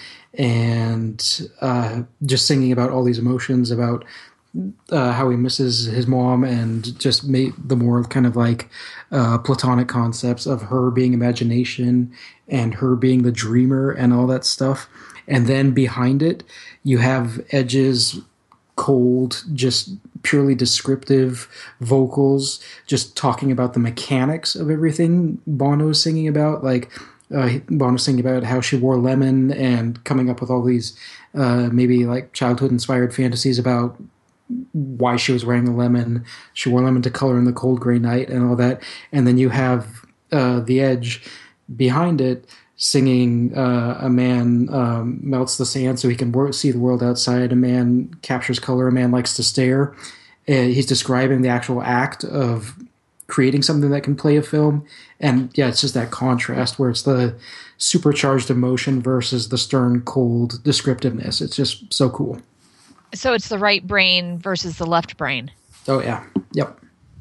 and uh, just singing about all these emotions about uh, how he misses his mom, and just made the more kind of like uh, platonic concepts of her being imagination and her being the dreamer and all that stuff. And then behind it, you have Edge's cold, just purely descriptive vocals, just talking about the mechanics of everything Bono's singing about. Like uh, Bono's singing about how she wore lemon and coming up with all these uh, maybe like childhood inspired fantasies about why she was wearing the lemon. She wore lemon to color in the cold gray night and all that. And then you have uh, the Edge behind it singing uh, a man um, melts the sand so he can wor- see the world outside. A man captures color. A man likes to stare. And he's describing the actual act of creating something that can play a film. And yeah, it's just that contrast where it's the supercharged emotion versus the stern, cold descriptiveness. It's just so cool. So it's the right brain versus the left brain. Oh yeah. Yep.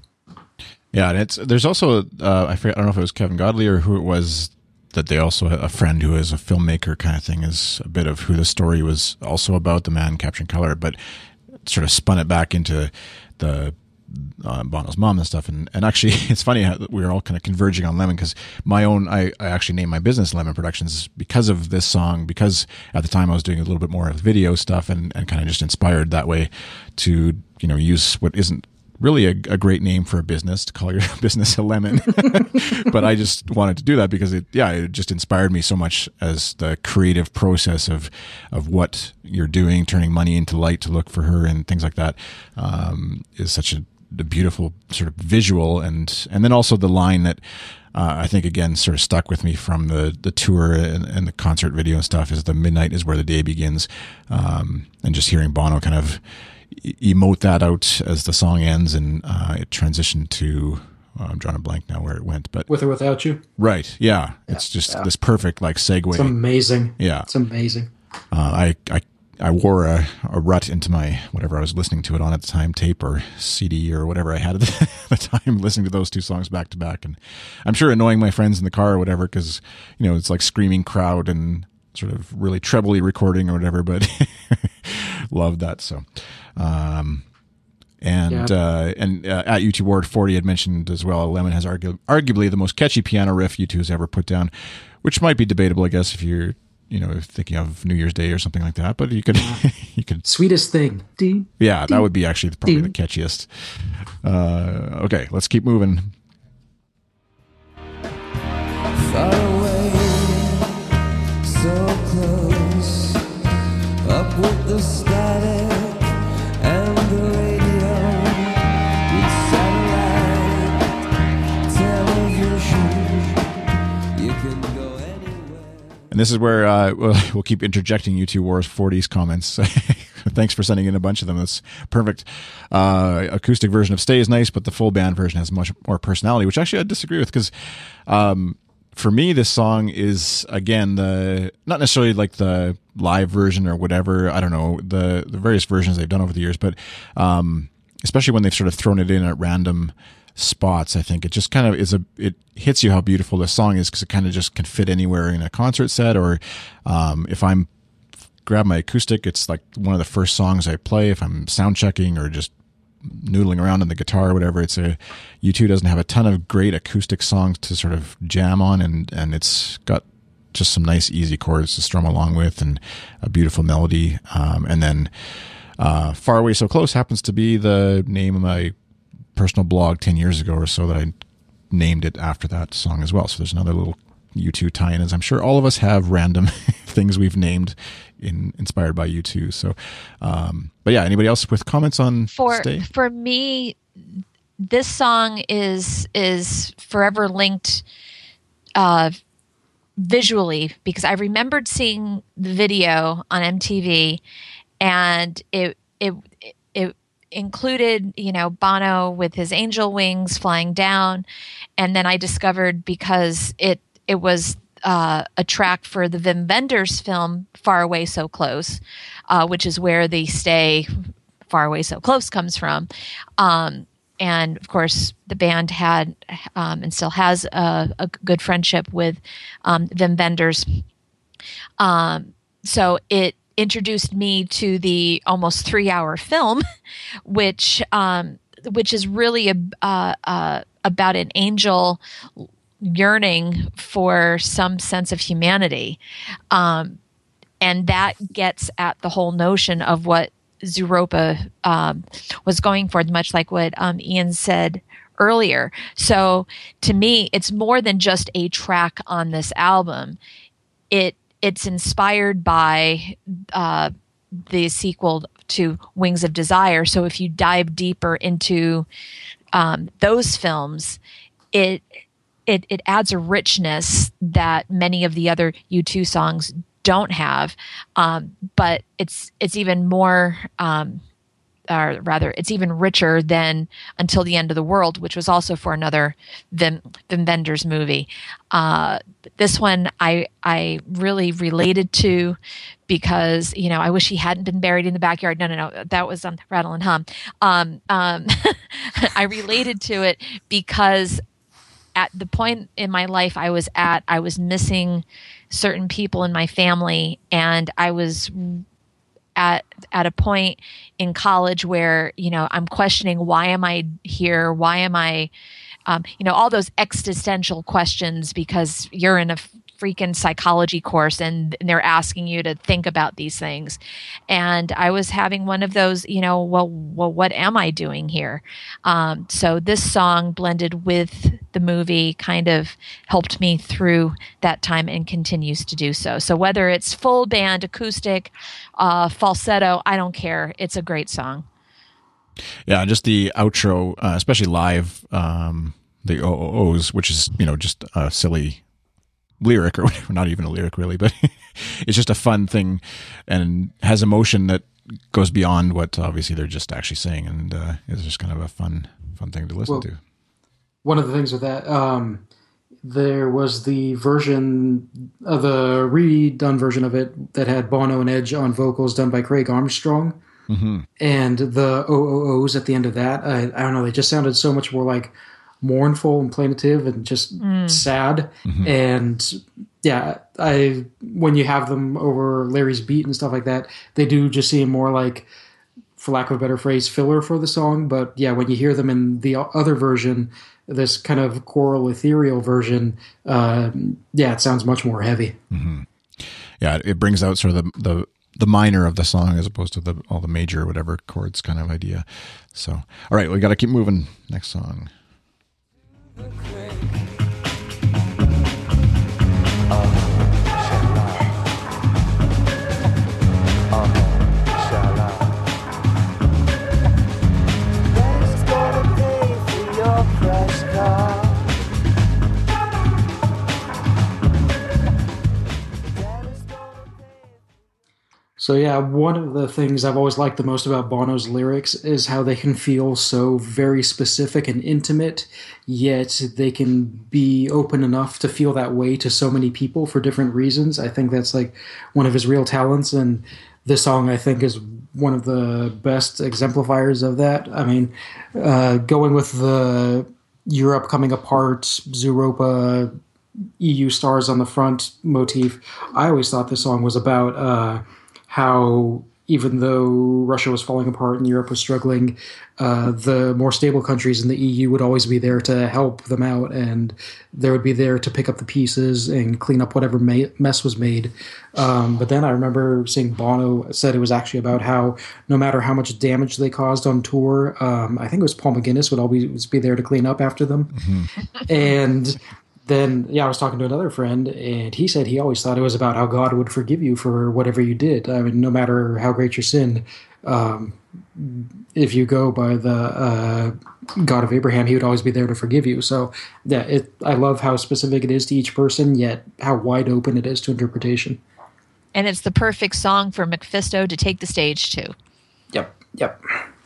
Yeah, and it's there's also uh, I forget, I don't know if it was Kevin Godley or who it was that they also a friend who is a filmmaker kind of thing is a bit of who the story was also about, the man capturing color, but sort of spun it back into the uh, Bono's mom and stuff. And, and actually, it's funny how we were all kind of converging on Lemon because my own, I, I actually named my business Lemon Productions because of this song, because at the time I was doing a little bit more of video stuff and, and kind of just inspired that way to, you know, use what isn't really a, a great name for a business, to call your business a lemon. But I just wanted to do that because it, yeah, it just inspired me so much as the creative process of, of what you're doing, turning money into light to look for her and things like that, um, is such a, a beautiful sort of visual. And, and then also the line that, uh, I think again, sort of stuck with me from the, the tour and, and the concert video and stuff is the midnight is where the day begins. Um, and just hearing Bono kind of emote that out as the song ends, and uh, it transitioned to uh, I'm drawing a blank now where it went, but With or Without You. Right, yeah, yeah it's just yeah. this perfect like segue. It's amazing. Yeah, it's amazing. Uh, I I I wore a, a rut into my whatever I was listening to it on at the time, tape or C D or whatever I had at the, the time, listening to those two songs back to back, and I'm sure annoying my friends in the car or whatever because you know it's like screaming crowd and sort of really trebly recording or whatever, but loved that so. Um, and, yeah. uh, and, uh, at U two Ward forty had mentioned as well, Lemon has argu- arguably the most catchy piano riff U two has ever put down, which might be debatable, I guess, if you're, you know, thinking of New Year's Day or something like that, but you could, you could. Sweetest Thing. Ding, yeah, ding, that would be actually probably ding. the catchiest. Uh, okay, let's keep moving. Far away, so close, up with the static. And the radio with satellite television, you can go anywhere. And this is where uh, we'll, we'll keep interjecting U two Wars forties comments. Thanks for sending in a bunch of them. That's perfect. Uh, acoustic version of Stay is nice, but the full band version has much more personality, which actually I disagree with because um, for me, this song is, again, the not necessarily like the live version or whatever. I don't know, the, the various versions they've done over the years, but um, especially when they've sort of thrown it in at random spots, I think it just kind of is a, it hits you how beautiful this song is because it kind of just can fit anywhere in a concert set, or um, if I'm grab my acoustic, it's like one of the first songs I play if I'm sound checking or just noodling around on the guitar or whatever. It's a U two doesn't have a ton of great acoustic songs to sort of jam on, and and it's got just some nice easy chords to strum along with and a beautiful melody. Um, and then uh, Far Away So Close happens to be the name of my personal blog ten years ago or so that I named it after that song as well. So there's another little U two tie-in, as I'm sure all of us have random things we've named in inspired by U two. So, um, but yeah, anybody else with comments on for Stay? For me, this song is is forever linked uh, visually because I remembered seeing the video on M T V, and it it it included, you know, Bono with his angel wings flying down, and then I discovered because it it was uh, a track for the Wim Wenders film Far Away So Close, uh, which is where the Stay Far Away So Close comes from. Um, and of course, the band had um, and still has a, a good friendship with um, Wim Wenders. Um, so it introduced me to the almost three-hour film, which um, which is really a, uh, uh, about an angel yearning for some sense of humanity. Um, and that gets at the whole notion of what Zooropa um, was going for, much like what um, Ian said earlier. So to me, it's more than just a track on this album. It It's inspired by uh, the sequel to Wings of Desire. So if you dive deeper into um, those films, it it it adds a richness that many of the other U two songs don't have. Um, but it's it's even more. Um, or rather, it's even richer than Until the End of the World, which was also for another Wim, Wim Wenders movie. Uh, this one I I really related to because, you know, I wish he hadn't been buried in the backyard. No, no, no, that was on Rattle and Hum. Um, um, I related to it because at the point in my life I was at, I was missing certain people in my family, and I was at at a point in college where, you know, I'm questioning, why am I here? Why am I, um, you know, all those existential questions, because you're in a freaking psychology course and they're asking you to think about these things. And I was having one of those, you know, well, well, what am I doing here? Um, so this song blended with the movie kind of helped me through that time and continues to do so. So whether it's full band, acoustic, uh, falsetto, I don't care. It's a great song. Yeah, just the outro, uh, especially live, um, the O O Os, which is, you know, just a silly lyric, or whatever, not even a lyric really, but it's just a fun thing and has emotion that goes beyond what obviously they're just actually saying, and uh, it's just kind of a fun fun thing to listen well, to. One of the things with that, um, there was the version of the redone version of it that had Bono and Edge on vocals done by Craig Armstrong. Mm-hmm. And the O O Os at the end of that, I, I don't know, they just sounded so much more like mournful and plaintive and just mm. sad. Mm-hmm. And yeah, I when you have them over Larry's beat and stuff like that, they do just seem more like, for lack of a better phrase, filler for the song. But yeah, when you hear them in the other version, this kind of choral ethereal version, uh, yeah, it sounds much more heavy. Mm-hmm. Yeah, it brings out sort of the, the the minor of the song as opposed to the all the major whatever chords kind of idea. So, all right, we got to keep moving. Next song. So yeah, one of the things I've always liked the most about Bono's lyrics is how they can feel so very specific and intimate, yet they can be open enough to feel that way to so many people for different reasons. I think that's like one of his real talents, and this song I think is one of the best exemplifiers of that. I mean, uh, going with the Europe coming apart, Zooropa, E U stars on the front motif, I always thought this song was about uh, how even though Russia was falling apart and Europe was struggling, uh, the more stable countries in the E U would always be there to help them out, and they would be there to pick up the pieces and clean up whatever ma- mess was made. Um, but then I remember seeing Bono said it was actually about how no matter how much damage they caused on tour, um, I think it was Paul McGuinness would always be there to clean up after them. Mm-hmm. And then, yeah, I was talking to another friend, and he said he always thought it was about how God would forgive you for whatever you did. I mean, no matter how great your sin, um, if you go by the uh, God of Abraham, he would always be there to forgive you. So, yeah, it, I love how specific it is to each person, yet how wide open it is to interpretation. And it's the perfect song for Mephisto to take the stage to. Yep, yep.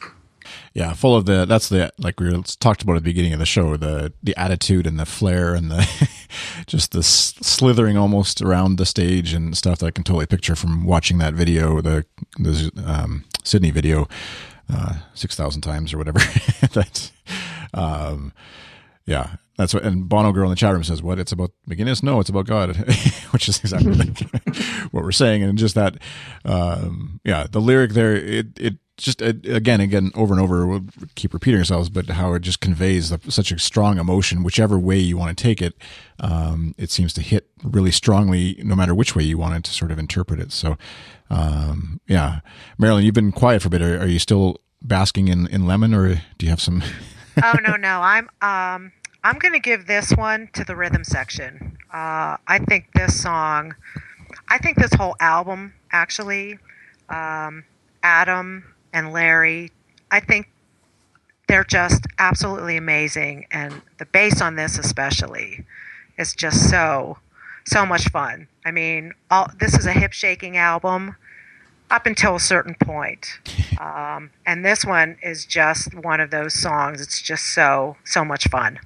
Yeah, full of the, that's the, like we talked about at the beginning of the show, the the attitude and the flair and the, just the slithering almost around the stage and stuff that I can totally picture from watching that video, the, the um, Sydney video, uh, six thousand times or whatever. that, um, yeah, that's what, and Bono Girl in the chat room says, what, it's about McGuinness? No, it's about God, which is exactly like what we're saying. And just that, um, yeah, the lyric there, it, it, just again, again, over and over, we'll keep repeating ourselves, but how it just conveys the, such a strong emotion, whichever way you want to take it. Um, it seems to hit really strongly, no matter which way you want it to sort of interpret it. So, um, yeah, Marilyn, you've been quiet for a bit. Are, are you still basking in, in lemon, or do you have some? oh no, no, I'm um, I'm going to give this one to the rhythm section. Uh, I think this song, I think this whole album actually, um, Adam and Larry, I think they're just absolutely amazing, and the bass on this especially is just so so much fun. I mean, all, this is a hip shaking album up until a certain point, um, and this one is just one of those songs. It's just so so much fun.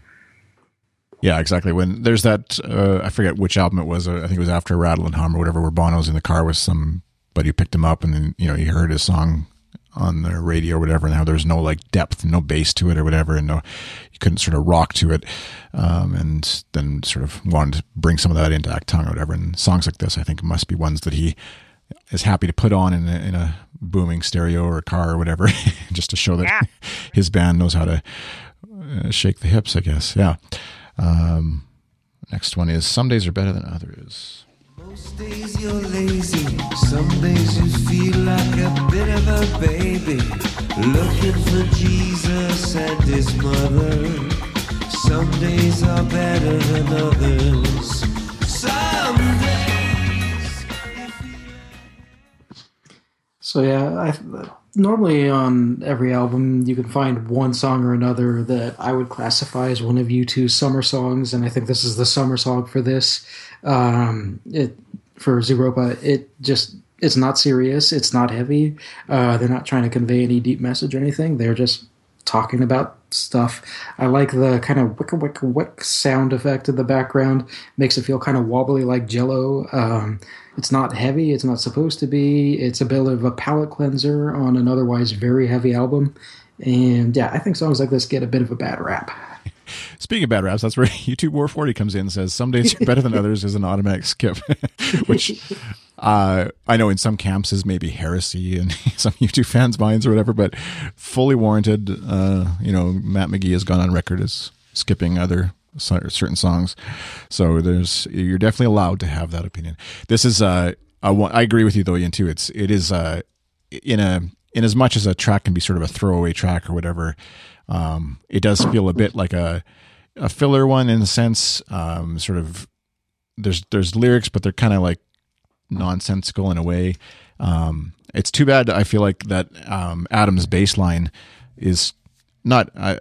Yeah, exactly. When there's that, uh, I forget which album it was. Uh, I think it was after Rattle and Hum or whatever, where Bono's in the car with somebody who picked him up, and then you know he heard his song on the radio or whatever, and how there's no like depth, no bass to it or whatever, and no, you couldn't sort of rock to it, um, and then sort of wanted to bring some of that into Act Tongue or whatever. And songs like this, I think, must be ones that he is happy to put on in a, in a booming stereo or a car or whatever, just to show that Yeah. his band knows how to uh, shake the hips, I guess. Yeah. Um, next one is Some Days Are Better Than Others. Most days you're lazy, some days you feel like a bit of a baby, looking for Jesus and his mother. Some days are better than others. Some days you feel... So yeah, I, normally on every album you can find one song or another that I would classify as one of U two's summer songs, and I think this is the summer song for this. Um, it for Zooropa, it just it's not serious, it's not heavy. Uh, they're not trying to convey any deep message or anything. They're just talking about stuff. I like the kind of wick wick wick sound effect in the background. Makes it feel kind of wobbly like Jello. Um, it's not heavy. It's not supposed to be. It's a bit of a palate cleanser on an otherwise very heavy album. And yeah, I think songs like this get a bit of a bad rap. Speaking of bad raps, that's where YouTube War forty comes in and says Some Days Are Better Than Others is an automatic skip, which uh, I know in some camps is maybe heresy in some YouTube fans' minds or whatever, but fully warranted. Uh, you know, Matt McGee has gone on record as skipping other certain songs. So there's, you're definitely allowed to have that opinion. This is, uh, a, I agree with you though, Ian, too. It's, it is, uh, in a, in as much as a track can be sort of a throwaway track or whatever, um, it does feel a bit like a, a filler one in a sense. Um, sort of, there's, there's lyrics, but they're kind of like nonsensical in a way. Um, it's too bad. I feel like that, um, Adam's bass line is not, uh,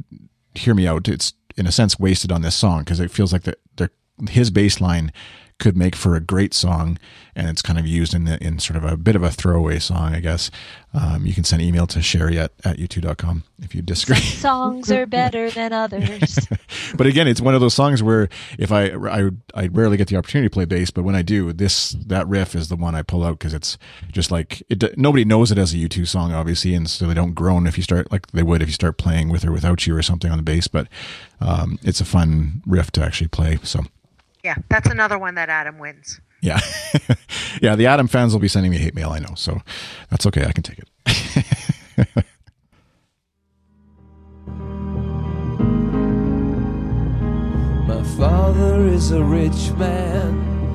hear me out. It's in a sense wasted on this song, because it feels like that his bass line could make for a great song, and it's kind of used in the, in sort of a bit of a throwaway song, I guess. Um, you can send email to Sherry at, at u two dot com if you disagree. Some songs are better than others. But again, it's one of those songs where if I, I, I rarely get the opportunity to play bass, but when I do, this, that riff is the one I pull out, because it's just like, it, nobody knows it as a U two song, obviously, and so they don't groan if you start, like they would if you start playing With or Without You or something on the bass, but um, it's a fun riff to actually play, so. Yeah, that's another one that Adam wins. Yeah. Yeah, the Adam fans will be sending me hate mail, I know, so that's okay, I can take it. My father is a rich man.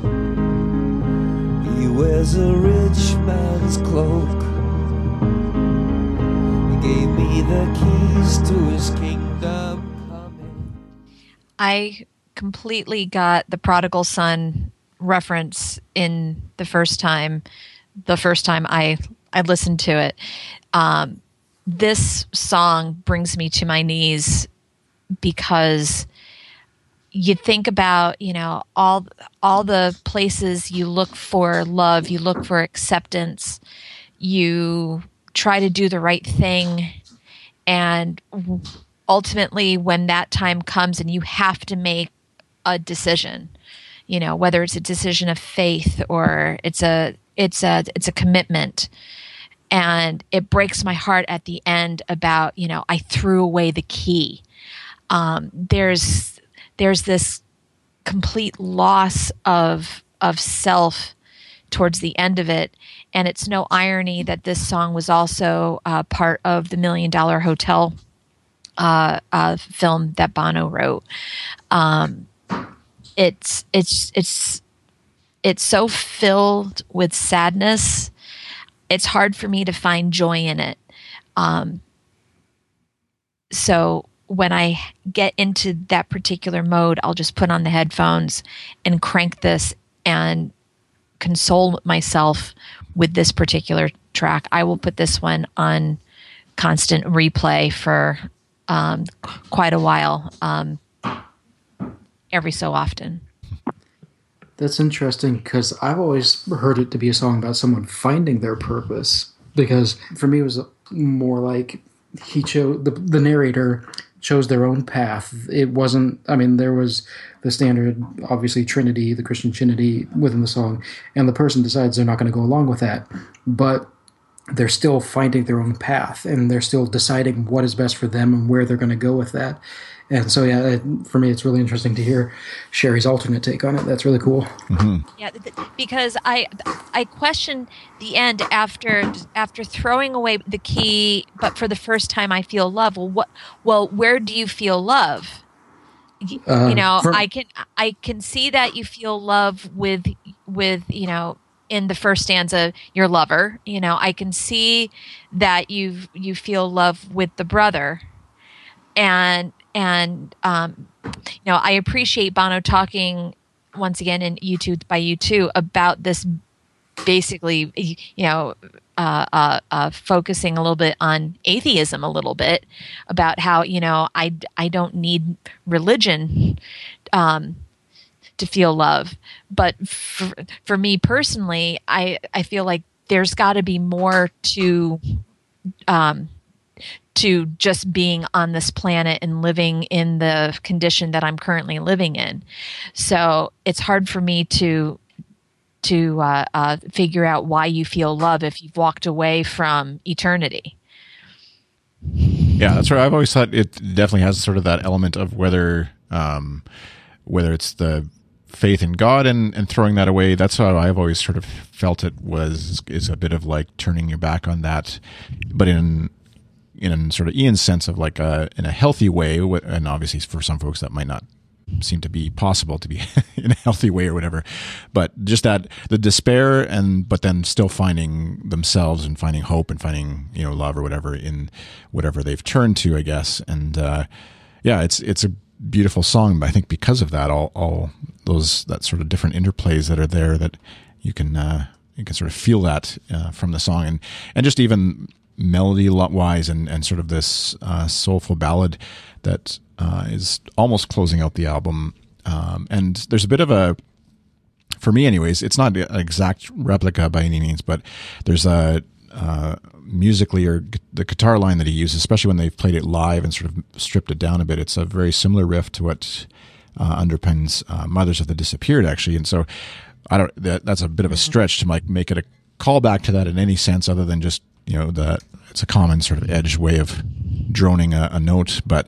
He wears a rich man's cloak. He gave me the keys to his kingdom coming. I completely got the prodigal son reference in the first time the first time I I listened to it. Um, this song brings me to my knees, because you think about, you know, all all the places you look for love, you look for acceptance, you try to do the right thing, and ultimately when that time comes and you have to make a decision, you know, whether it's a decision of faith or it's a it's a it's a commitment, and it breaks my heart at the end about, you know, I threw away the key. Um, there's there's this complete loss of of self towards the end of it, and it's no irony that this song was also uh, part of the Million Dollar Hotel uh, uh, film that Bono wrote. Um, It's it's it's it's so filled with sadness. It's hard for me to find joy in it. Um, so when I get into that particular mode, I'll just put on the headphones and crank this and console myself with this particular track. I will put this one on constant replay for um, qu- quite a while, um, every so often. That's interesting because I've always heard it to be a song about someone finding their purpose. Because for me, it was more like he chose the the narrator chose their own path. It wasn't. I mean, there was the standard, obviously Trinity, the Christian Trinity within the song, and the person decides they're not going to go along with that, but they're still finding their own path and they're still deciding what is best for them and where they're going to go with that. And so, yeah, it, for me, it's really interesting to hear Sherry's alternate take on it. That's really cool. Mm-hmm. Yeah, th- because I I questioned the end after after throwing away the key, but for the first time I feel love. Well, what? Well, where do you feel love? Y- Uh, you know, for- I can I can see that you feel love with with you know in the first stanza your lover. You know, I can see that you you feel love with the brother, and. And, um, you know, I appreciate Bono talking once again in U two by U two about this basically, you know, uh, uh, uh, focusing a little bit on atheism a little bit about how, you know, I, I don't need religion um, to feel love. But for, for me personally, I, I feel like there's got to be more to um to just being on this planet and living in the condition that I'm currently living in. So it's hard for me to to uh, uh, figure out why you feel love if you've walked away from eternity. Yeah, that's right. I've always thought it definitely has sort of that element of whether um, whether it's the faith in God and, and throwing that away. That's how I've always sort of felt it was is a bit of like turning your back on that, but in in sort of Ian's sense of like a, in a healthy way. And obviously for some folks that might not seem to be possible to be in a healthy way or whatever, but just that the despair and, but then still finding themselves and finding hope and finding, you know, love or whatever in whatever they've turned to, I guess. And, uh, yeah, it's, it's a beautiful song, but I think because of that, all, all those, that sort of different interplays that are there that you can, uh, you can sort of feel that, uh, from the song and, and just even, melody wise and, and sort of this uh, soulful ballad that uh, is almost closing out the album. Um, and there's a bit of a, for me anyways, it's not an exact replica by any means, but there's a uh, musically or g- the guitar line that he uses, especially when they've played it live and sort of stripped it down a bit. It's a very similar riff to what uh, underpins uh, Mothers of the Disappeared actually. And so I don't, that, that's a bit of a stretch to like make it a callback to that in any sense other than just, you know, the it's a common sort of edge way of droning a, a note, but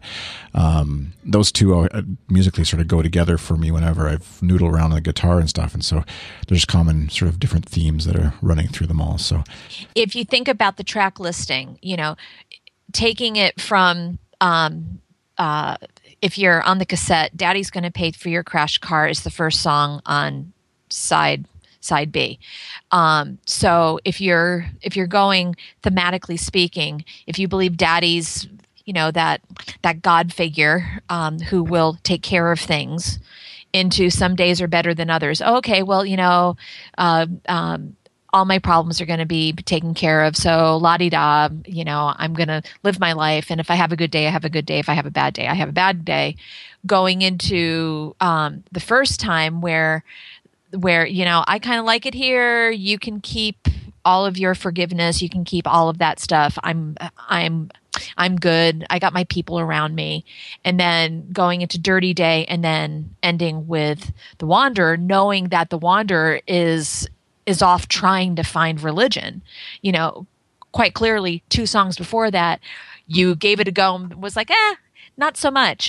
um, those two uh, musically sort of go together for me whenever I've noodled around on the guitar and stuff, and so there's common sort of different themes that are running through them all. So, if you think about the track listing, you know, taking it from um, uh, if you're on the cassette, "Daddy's Gonna Pay for Your Crash Car" is the first song on side. Side B. Um, so if you're if you're going thematically speaking, if you believe Daddy's, you know, that that God figure um, who will take care of things, into some days are better than others. Oh, okay, well, you know, uh, um, all my problems are going to be taken care of. So la-di-da, you know, I'm going to live my life. And if I have a good day, I have a good day. If I have a bad day, I have a bad day. Going into um, the first time where where, you know, I kind of like it here. You can keep all of your forgiveness. You can keep all of that stuff. I'm, I'm, I'm good. I got my people around me. And then going into Dirty Day and then ending with The Wanderer, knowing that The Wanderer is, is off trying to find religion. You know, quite clearly two songs before that, you gave it a go and was like, eh, not so much.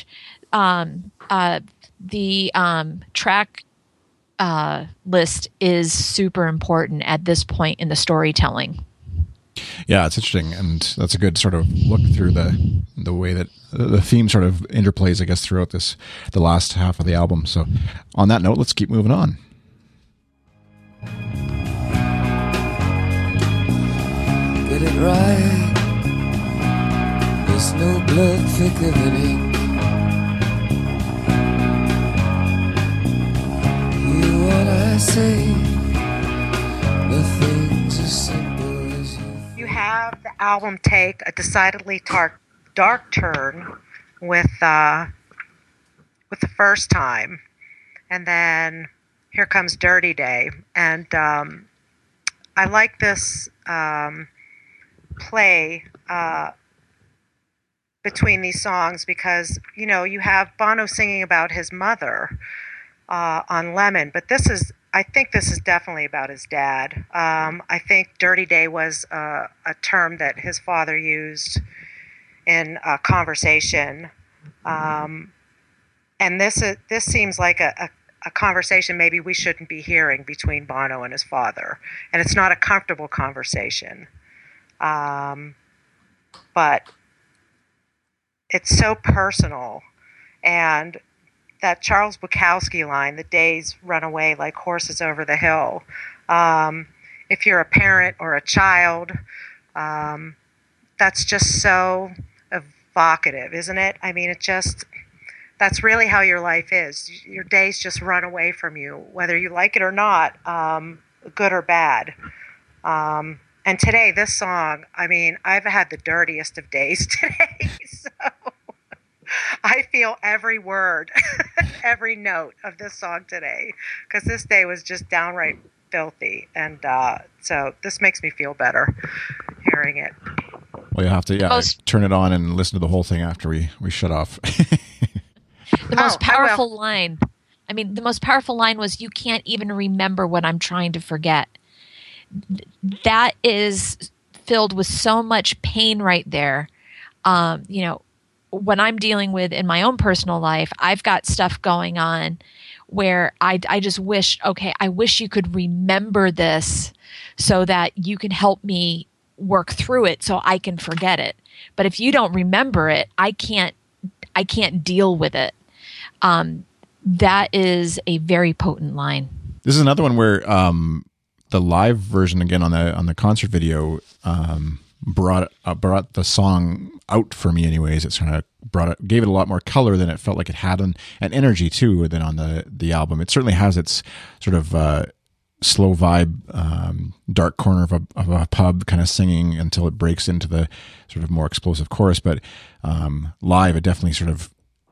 Um, uh, the, um, track, Uh, list is super important at this point in the storytelling. Yeah, it's interesting, and that's a good sort of look through the the way that the theme sort of interplays, I guess, throughout this the last half of the album. So, on that note, let's keep moving on. Get it right. There's no blood thicker than ink. What I say, nothing's as simple as you. You have the album take a decidedly tar- dark turn with uh, with the first time, and then here comes Dirty Day, and um, I like this um, play uh, between these songs because, you know, you have Bono singing about his mother uh, on Lemon, but this is, I think this is definitely about his dad. Um, I think Dirty Day was uh, a term that his father used in a conversation, um, and this is, this seems like a, a a conversation maybe we shouldn't be hearing between Bono and his father. And it's not a comfortable conversation. Um, but it's so personal. And that Charles Bukowski line, the days run away like horses over the hill. Um, if you're a parent or a child, um, that's just so evocative, isn't it? I mean, it just... That's really how your life is. Your days just run away from you, whether you like it or not, um, good or bad. Um, and today, this song, I mean, I've had the dirtiest of days today. So I feel every word, every note of this song today, because this day was just downright filthy. And uh, so this makes me feel better hearing it. Well, you'll have to yeah, Most- turn it on and listen to the whole thing after we, we shut off. The most Oh, I will. powerful line. I mean, the most powerful line was, "You can't even remember what I'm trying to forget." That is filled with so much pain right there. Um, you know, when I'm dealing with in my own personal life, I've got stuff going on where I, I just wish, okay, I wish you could remember this so that you can help me work through it so I can forget it. But if you don't remember it, I can't, I can't deal with it. Um, that is a very potent line. This is another one where um, the live version again on the on the concert video um, brought uh, brought the song out for me. Anyways, it's kind of brought it, gave it a lot more color than it felt like it had, an, an energy too than on the the album. It certainly has its sort of uh, slow vibe, um, dark corner of a, of a pub kind of singing until it breaks into the sort of more explosive chorus. But um, live, it definitely sort of,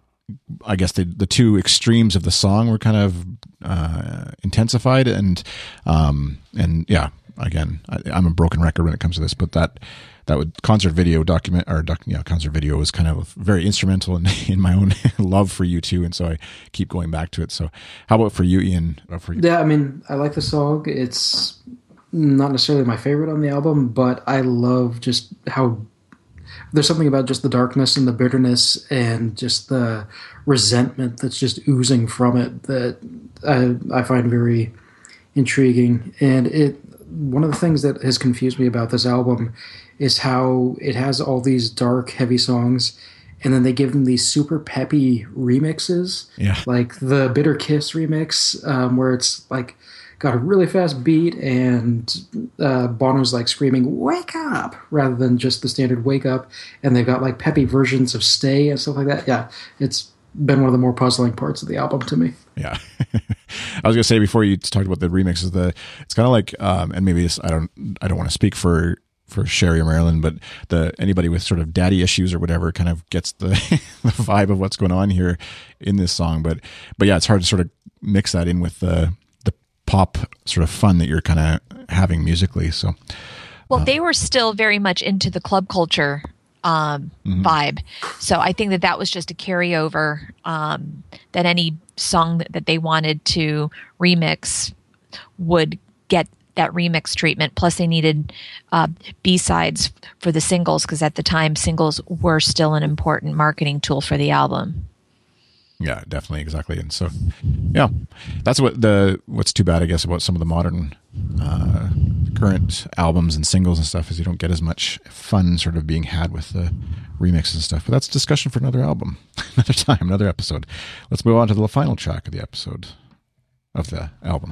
I guess the the two extremes of the song were kind of uh, intensified, and um, and yeah, again, I, I'm a broken record when it comes to this, but that that would concert video document or doc, yeah, concert video was kind of very instrumental in, in my own love for U two, and so I keep going back to it. So, how about for you, Ian? Or for you? Yeah, I mean, I like the song. It's not necessarily my favorite on the album, but I love just how there's something about just the darkness and the bitterness and just the resentment that's just oozing from it that I, I find very intriguing. And it one of the things that has confused me about this album is how it has all these dark, heavy songs, and then they give them these super peppy remixes, Yeah. like the Bitter Kiss remix, um, where it's like got a really fast beat and uh, Bono's like screaming "Wake up" rather than just the standard "Wake up," and they've got like peppy versions of "Stay" and stuff like that. Yeah, it's been one of the more puzzling parts of the album to me. Yeah. I was gonna say before you talked about the remixes, the it's kind of like, um, and maybe this, I don't, I don't want to speak for for Sherry or Marilyn, but the anybody with sort of daddy issues or whatever kind of gets the the vibe of what's going on here in this song. But but yeah, it's hard to sort of mix that in with the the pop sort of fun that you're kind of having musically. So Well, they were still very much into the club culture um, mm-hmm. vibe. So I think that that was just a carryover, um, that any song that, that they wanted to remix would get that remix treatment. Plus they needed uh, B-sides for the singles, because at the time singles were still an important marketing tool for the album. Yeah, definitely. Exactly. And so, yeah, that's what the, what's too bad, I guess, about some of the modern, uh, current albums and singles and stuff is you don't get as much fun sort of being had with the remixes and stuff, but that's discussion for another album, another time, another episode. Let's move on to the final track of the episode of the album.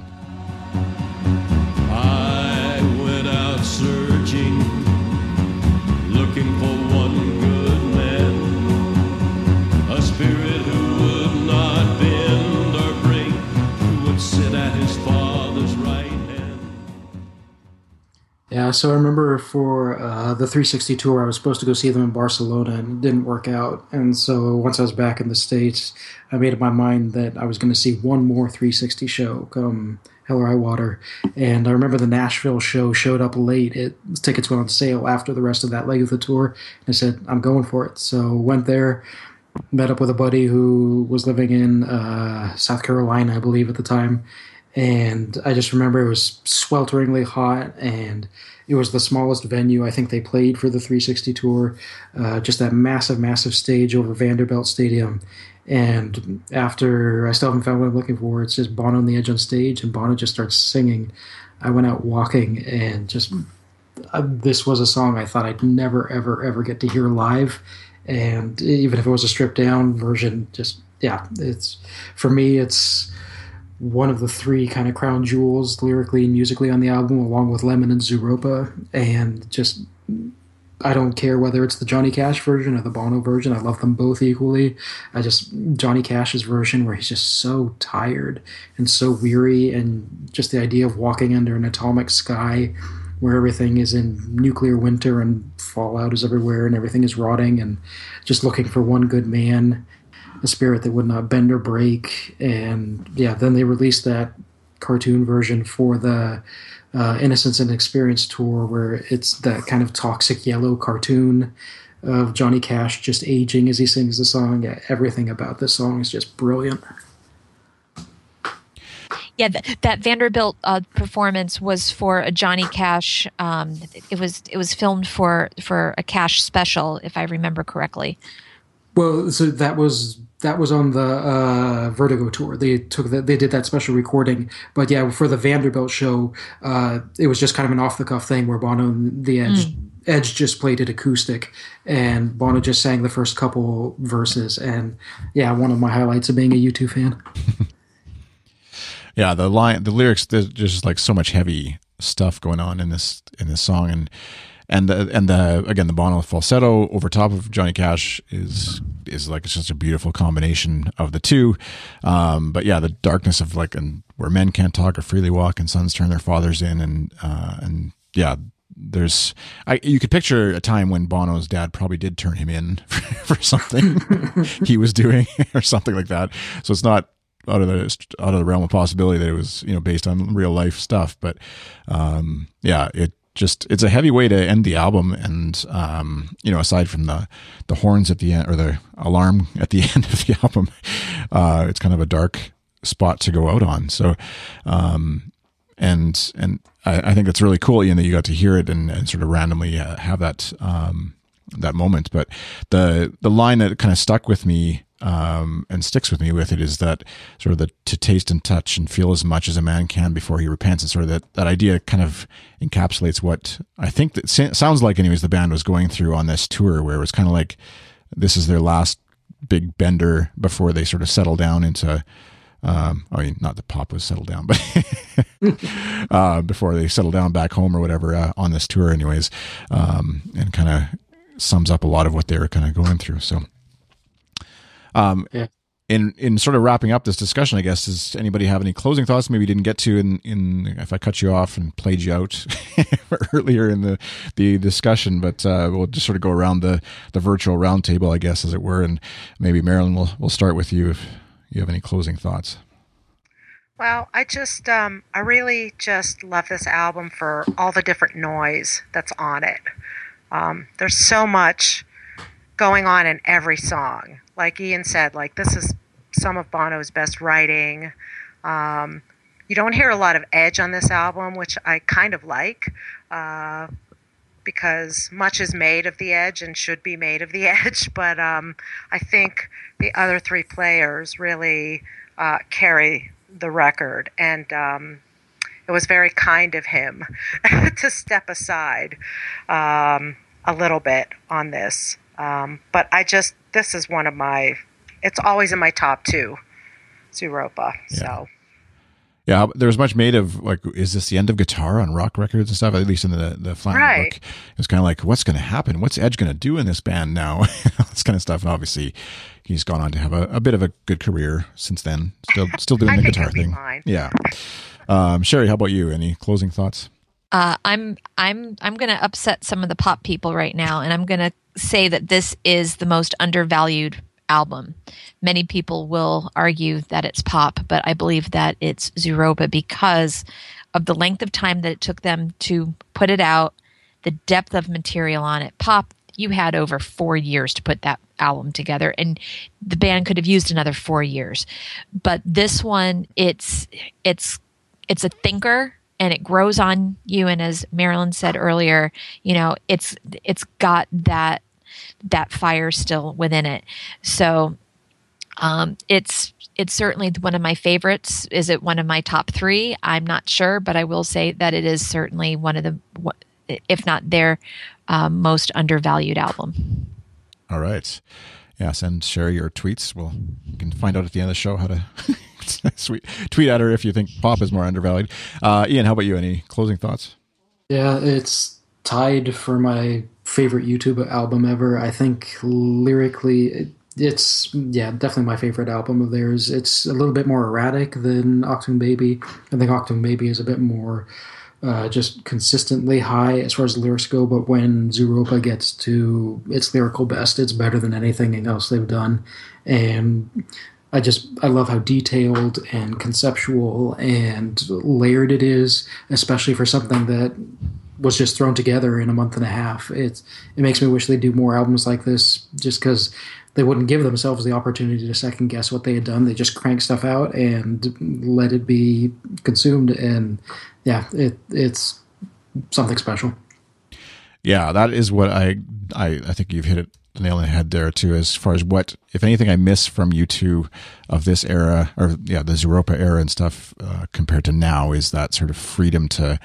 I went out searching, looking for one good man, a spirit who would not bend or break, who would sit at his father's right hand. Yeah, so I remember for uh, the three sixty tour, I was supposed to go see them in Barcelona, and it didn't work out. And so once I was back in the States, I made up my mind that I was going to see one more three sixty show come hell or high water. And I remember the Nashville show showed up late. It, tickets went on sale after the rest of that leg of the tour. And I said, I'm going for it. So went there, met up with a buddy who was living in uh, South Carolina, I believe, at the time. And I just remember it was swelteringly hot, and it was the smallest venue I think they played for the three sixty tour, uh, just that massive, massive stage over Vanderbilt Stadium. And after, I still haven't found what I'm looking for, it's just Bono on the edge on stage, and Bono just starts singing. I went out walking, and just, uh, this was a song I thought I'd never, ever, ever get to hear live. And even if it was a stripped down version, just, yeah, it's, for me, it's one of the three kind of crown jewels lyrically and musically on the album, along with Lemon and Zooropa. And just, I don't care whether it's the Johnny Cash version or the Bono version. I love them both equally. I just, Johnny Cash's version where he's just so tired and so weary, and just the idea of walking under an atomic sky where everything is in nuclear winter and fallout is everywhere and everything is rotting, and just looking for one good man, a spirit that would not bend or break. And yeah, then they released that cartoon version for the uh, Innocence and Experience tour, where it's that kind of toxic yellow cartoon of Johnny Cash just aging as he sings the song. Yeah, everything about this song is just brilliant. Yeah, th- that Vanderbilt uh, performance was for a Johnny Cash. Um, it was it was filmed for for a Cash special, if I remember correctly. Well, so that was that was on the uh, Vertigo tour. They took that they did that special recording. But yeah, for the Vanderbilt show, uh, it was just kind of an off the cuff thing where Bono and the Edge mm. Edge just played it acoustic, and Bono just sang the first couple verses. And yeah, one of my highlights of being a U two fan. Yeah, the line, the lyrics, there's just like so much heavy stuff going on in this in this song, and and the, and the again the Bono falsetto over top of Johnny Cash is is like it's just a beautiful combination of the two. Um, but yeah, the darkness of like and where men can't talk or freely walk, and sons turn their fathers in, and uh, and yeah. There's, I, you could picture a time when Bono's dad probably did turn him in for, for something he was doing or something like that. So it's not out of the out of the realm of possibility that it was, you know, based on real life stuff. But um, yeah, it just it's a heavy way to end the album. And um, you know, aside from the the horns at the end or the alarm at the end of the album, uh, it's kind of a dark spot to go out on. So. Um, And and I, I think it's really cool, Ian, that you got to hear it and, and sort of randomly uh, have that um, that moment. But the the line that kind of stuck with me um, and sticks with me with it is that sort of the to taste and touch and feel as much as a man can before he repents. And sort of that, that idea kind of encapsulates what I think that sounds like, anyways, the band was going through on this tour, where it was kind of like this is their last big bender before they sort of settle down into. Um, I mean, not that Pop was settled down, but uh, before they settle down back home or whatever uh, on this tour, anyways, um, and kind of sums up a lot of what they were kind of going through. So, um, yeah. in in sort of wrapping up this discussion, I guess, does anybody have any closing thoughts? Maybe you didn't get to in in if I cut you off and played you out earlier in the the discussion, but uh, we'll just sort of go around the the virtual roundtable, I guess, as it were, and maybe Marilyn, we'll we'll start with you if you have any closing thoughts. Well, I just, um, I really just love this album for all the different noise that's on it. Um, there's so much going on in every song. Like Ian said, like this is some of Bono's best writing. Um, you don't hear a lot of Edge on this album, which I kind of like, uh, because much is made of the Edge and should be made of the Edge. But um, I think the other three players really uh, carry the record, and um, it was very kind of him to step aside um, a little bit on this. Um, but I just, this is one of my, it's always in my top two, Zooropa. Yeah. So. Yeah, there was much made of, like, is this the end of guitar on rock records and stuff? At least in the the Flanagan right. book, it was kind of like, what's going to happen? What's Edge going to do in this band now? This kind of stuff. And obviously, he's gone on to have a, a bit of a good career since then. Still, still doing I the think guitar he'll be thing. fine. Yeah. Um, Sherry, how about you? Any closing thoughts? Uh, I'm I'm I'm going to upset some of the pop people right now, and I'm going to say that this is the most undervalued album. Many people will argue that it's pop, but I believe that it's Zooropa because of the length of time that it took them to put it out, the depth of material on it. Pop, you had over four years to put that album together, and the band could have used another four years. But this one, it's it's it's a thinker, and it grows on you. And as Marilyn said earlier, you know, it's it's got that that fire still within it. So um, it's it's certainly one of my favorites. Is it one of my top three? I'm not sure, but I will say that it is certainly one of the, if not their uh, most undervalued album. All right. Yeah, send Sherry your tweets. Well, you can find out at the end of the show how to sweet, tweet at her if you think pop is more undervalued. Uh, Ian, how about you? Any closing thoughts? Yeah, it's tied for my favorite YouTube album ever. I think lyrically, it, it's, yeah, definitely my favorite album of theirs. It's a little bit more erratic than Achtung Baby. I think Achtung Baby is a bit more uh, just consistently high as far as the lyrics go, but when Zooropa gets to its lyrical best, it's better than anything else they've done. And I just, I love how detailed and conceptual and layered it is, especially for something that was just thrown together in a month and a half. It's, it makes me wish they'd do more albums like this, just because they wouldn't give themselves the opportunity to second guess what they had done. They just crank stuff out and let it be consumed. And yeah, it, it's something special. Yeah, that is what I, I, I think you've hit it the nail on the head there too, as far as what, if anything, I miss from U two of this era, or yeah, the Zooropa era and stuff, uh, compared to now, is that sort of freedom to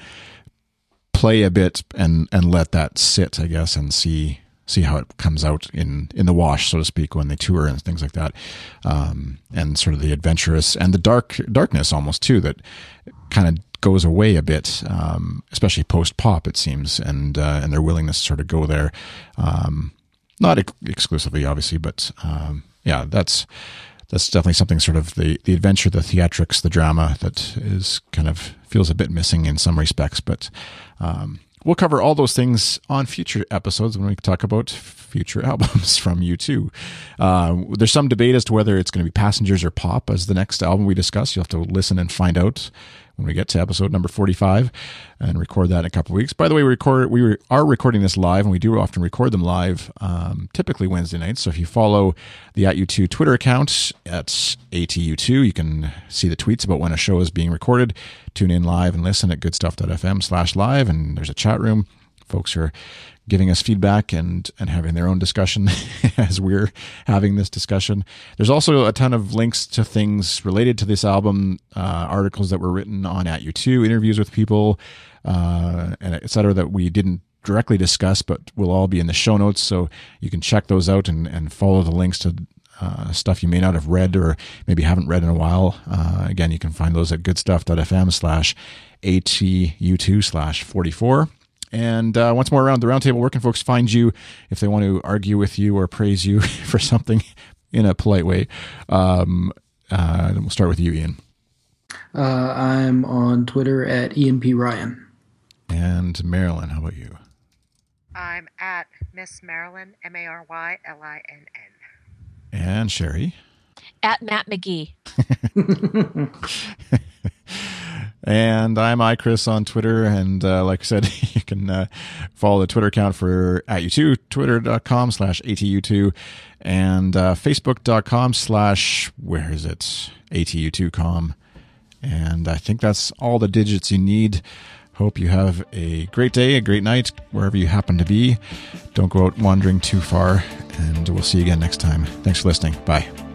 play a bit and, and let that sit, I guess, and see, see how it comes out in, in the wash, so to speak, when they tour and things like that. Um, and sort of the adventurous and the dark darkness almost too, that kind of goes away a bit, um, especially post pop, it seems, and, uh, and their willingness to sort of go there. Um, not ex- exclusively, obviously, but, um, yeah, that's, that's definitely something, sort of the, the adventure, the theatrics, the drama that is kind of feels a bit missing in some respects, but, um, we'll cover all those things on future episodes when we talk about future albums from U two. Uh, there's some debate as to whether it's going to be Passengers or Pop as the next album we discuss. You'll have to listen and find out when we get to episode number forty-five and record that in a couple of weeks. By the way, we record we are recording this live, and we do often record them live, um, typically Wednesday nights. So if you follow the at U two Twitter account at A T U two, you can see the tweets about when a show is being recorded. Tune in live and listen at goodstuff.fm slash live, and there's a chat room. Folks are giving us feedback and, and having their own discussion as we're having this discussion. There's also a ton of links to things related to this album, uh, articles that were written on at U two, interviews with people, uh, and et cetera, that we didn't directly discuss, but will all be in the show notes. So you can check those out and, and follow the links to uh, stuff you may not have read or maybe haven't read in a while. Uh, again, you can find those at goodstuff.fm slash ATU2 slash 44. And uh, once more around the roundtable, where can folks find you if they want to argue with you or praise you for something in a polite way? Um, uh, we'll start with you, Ian. Uh, I'm on Twitter at Ian P. Ryan. And Marilyn, how about you? I'm at Miss Marilyn, M A R Y L I N N. And Sherry? At Matt McGee. And I'm iChris on Twitter, and uh, like I said, you can uh, follow the Twitter account for at U two, twitter.com slash ATU2, and uh, facebook.com slash, where is it, A T U two com. And I think that's all the digits you need. Hope you have a great day, a great night, wherever you happen to be. Don't go out wandering too far, and we'll see you again next time. Thanks for listening. Bye.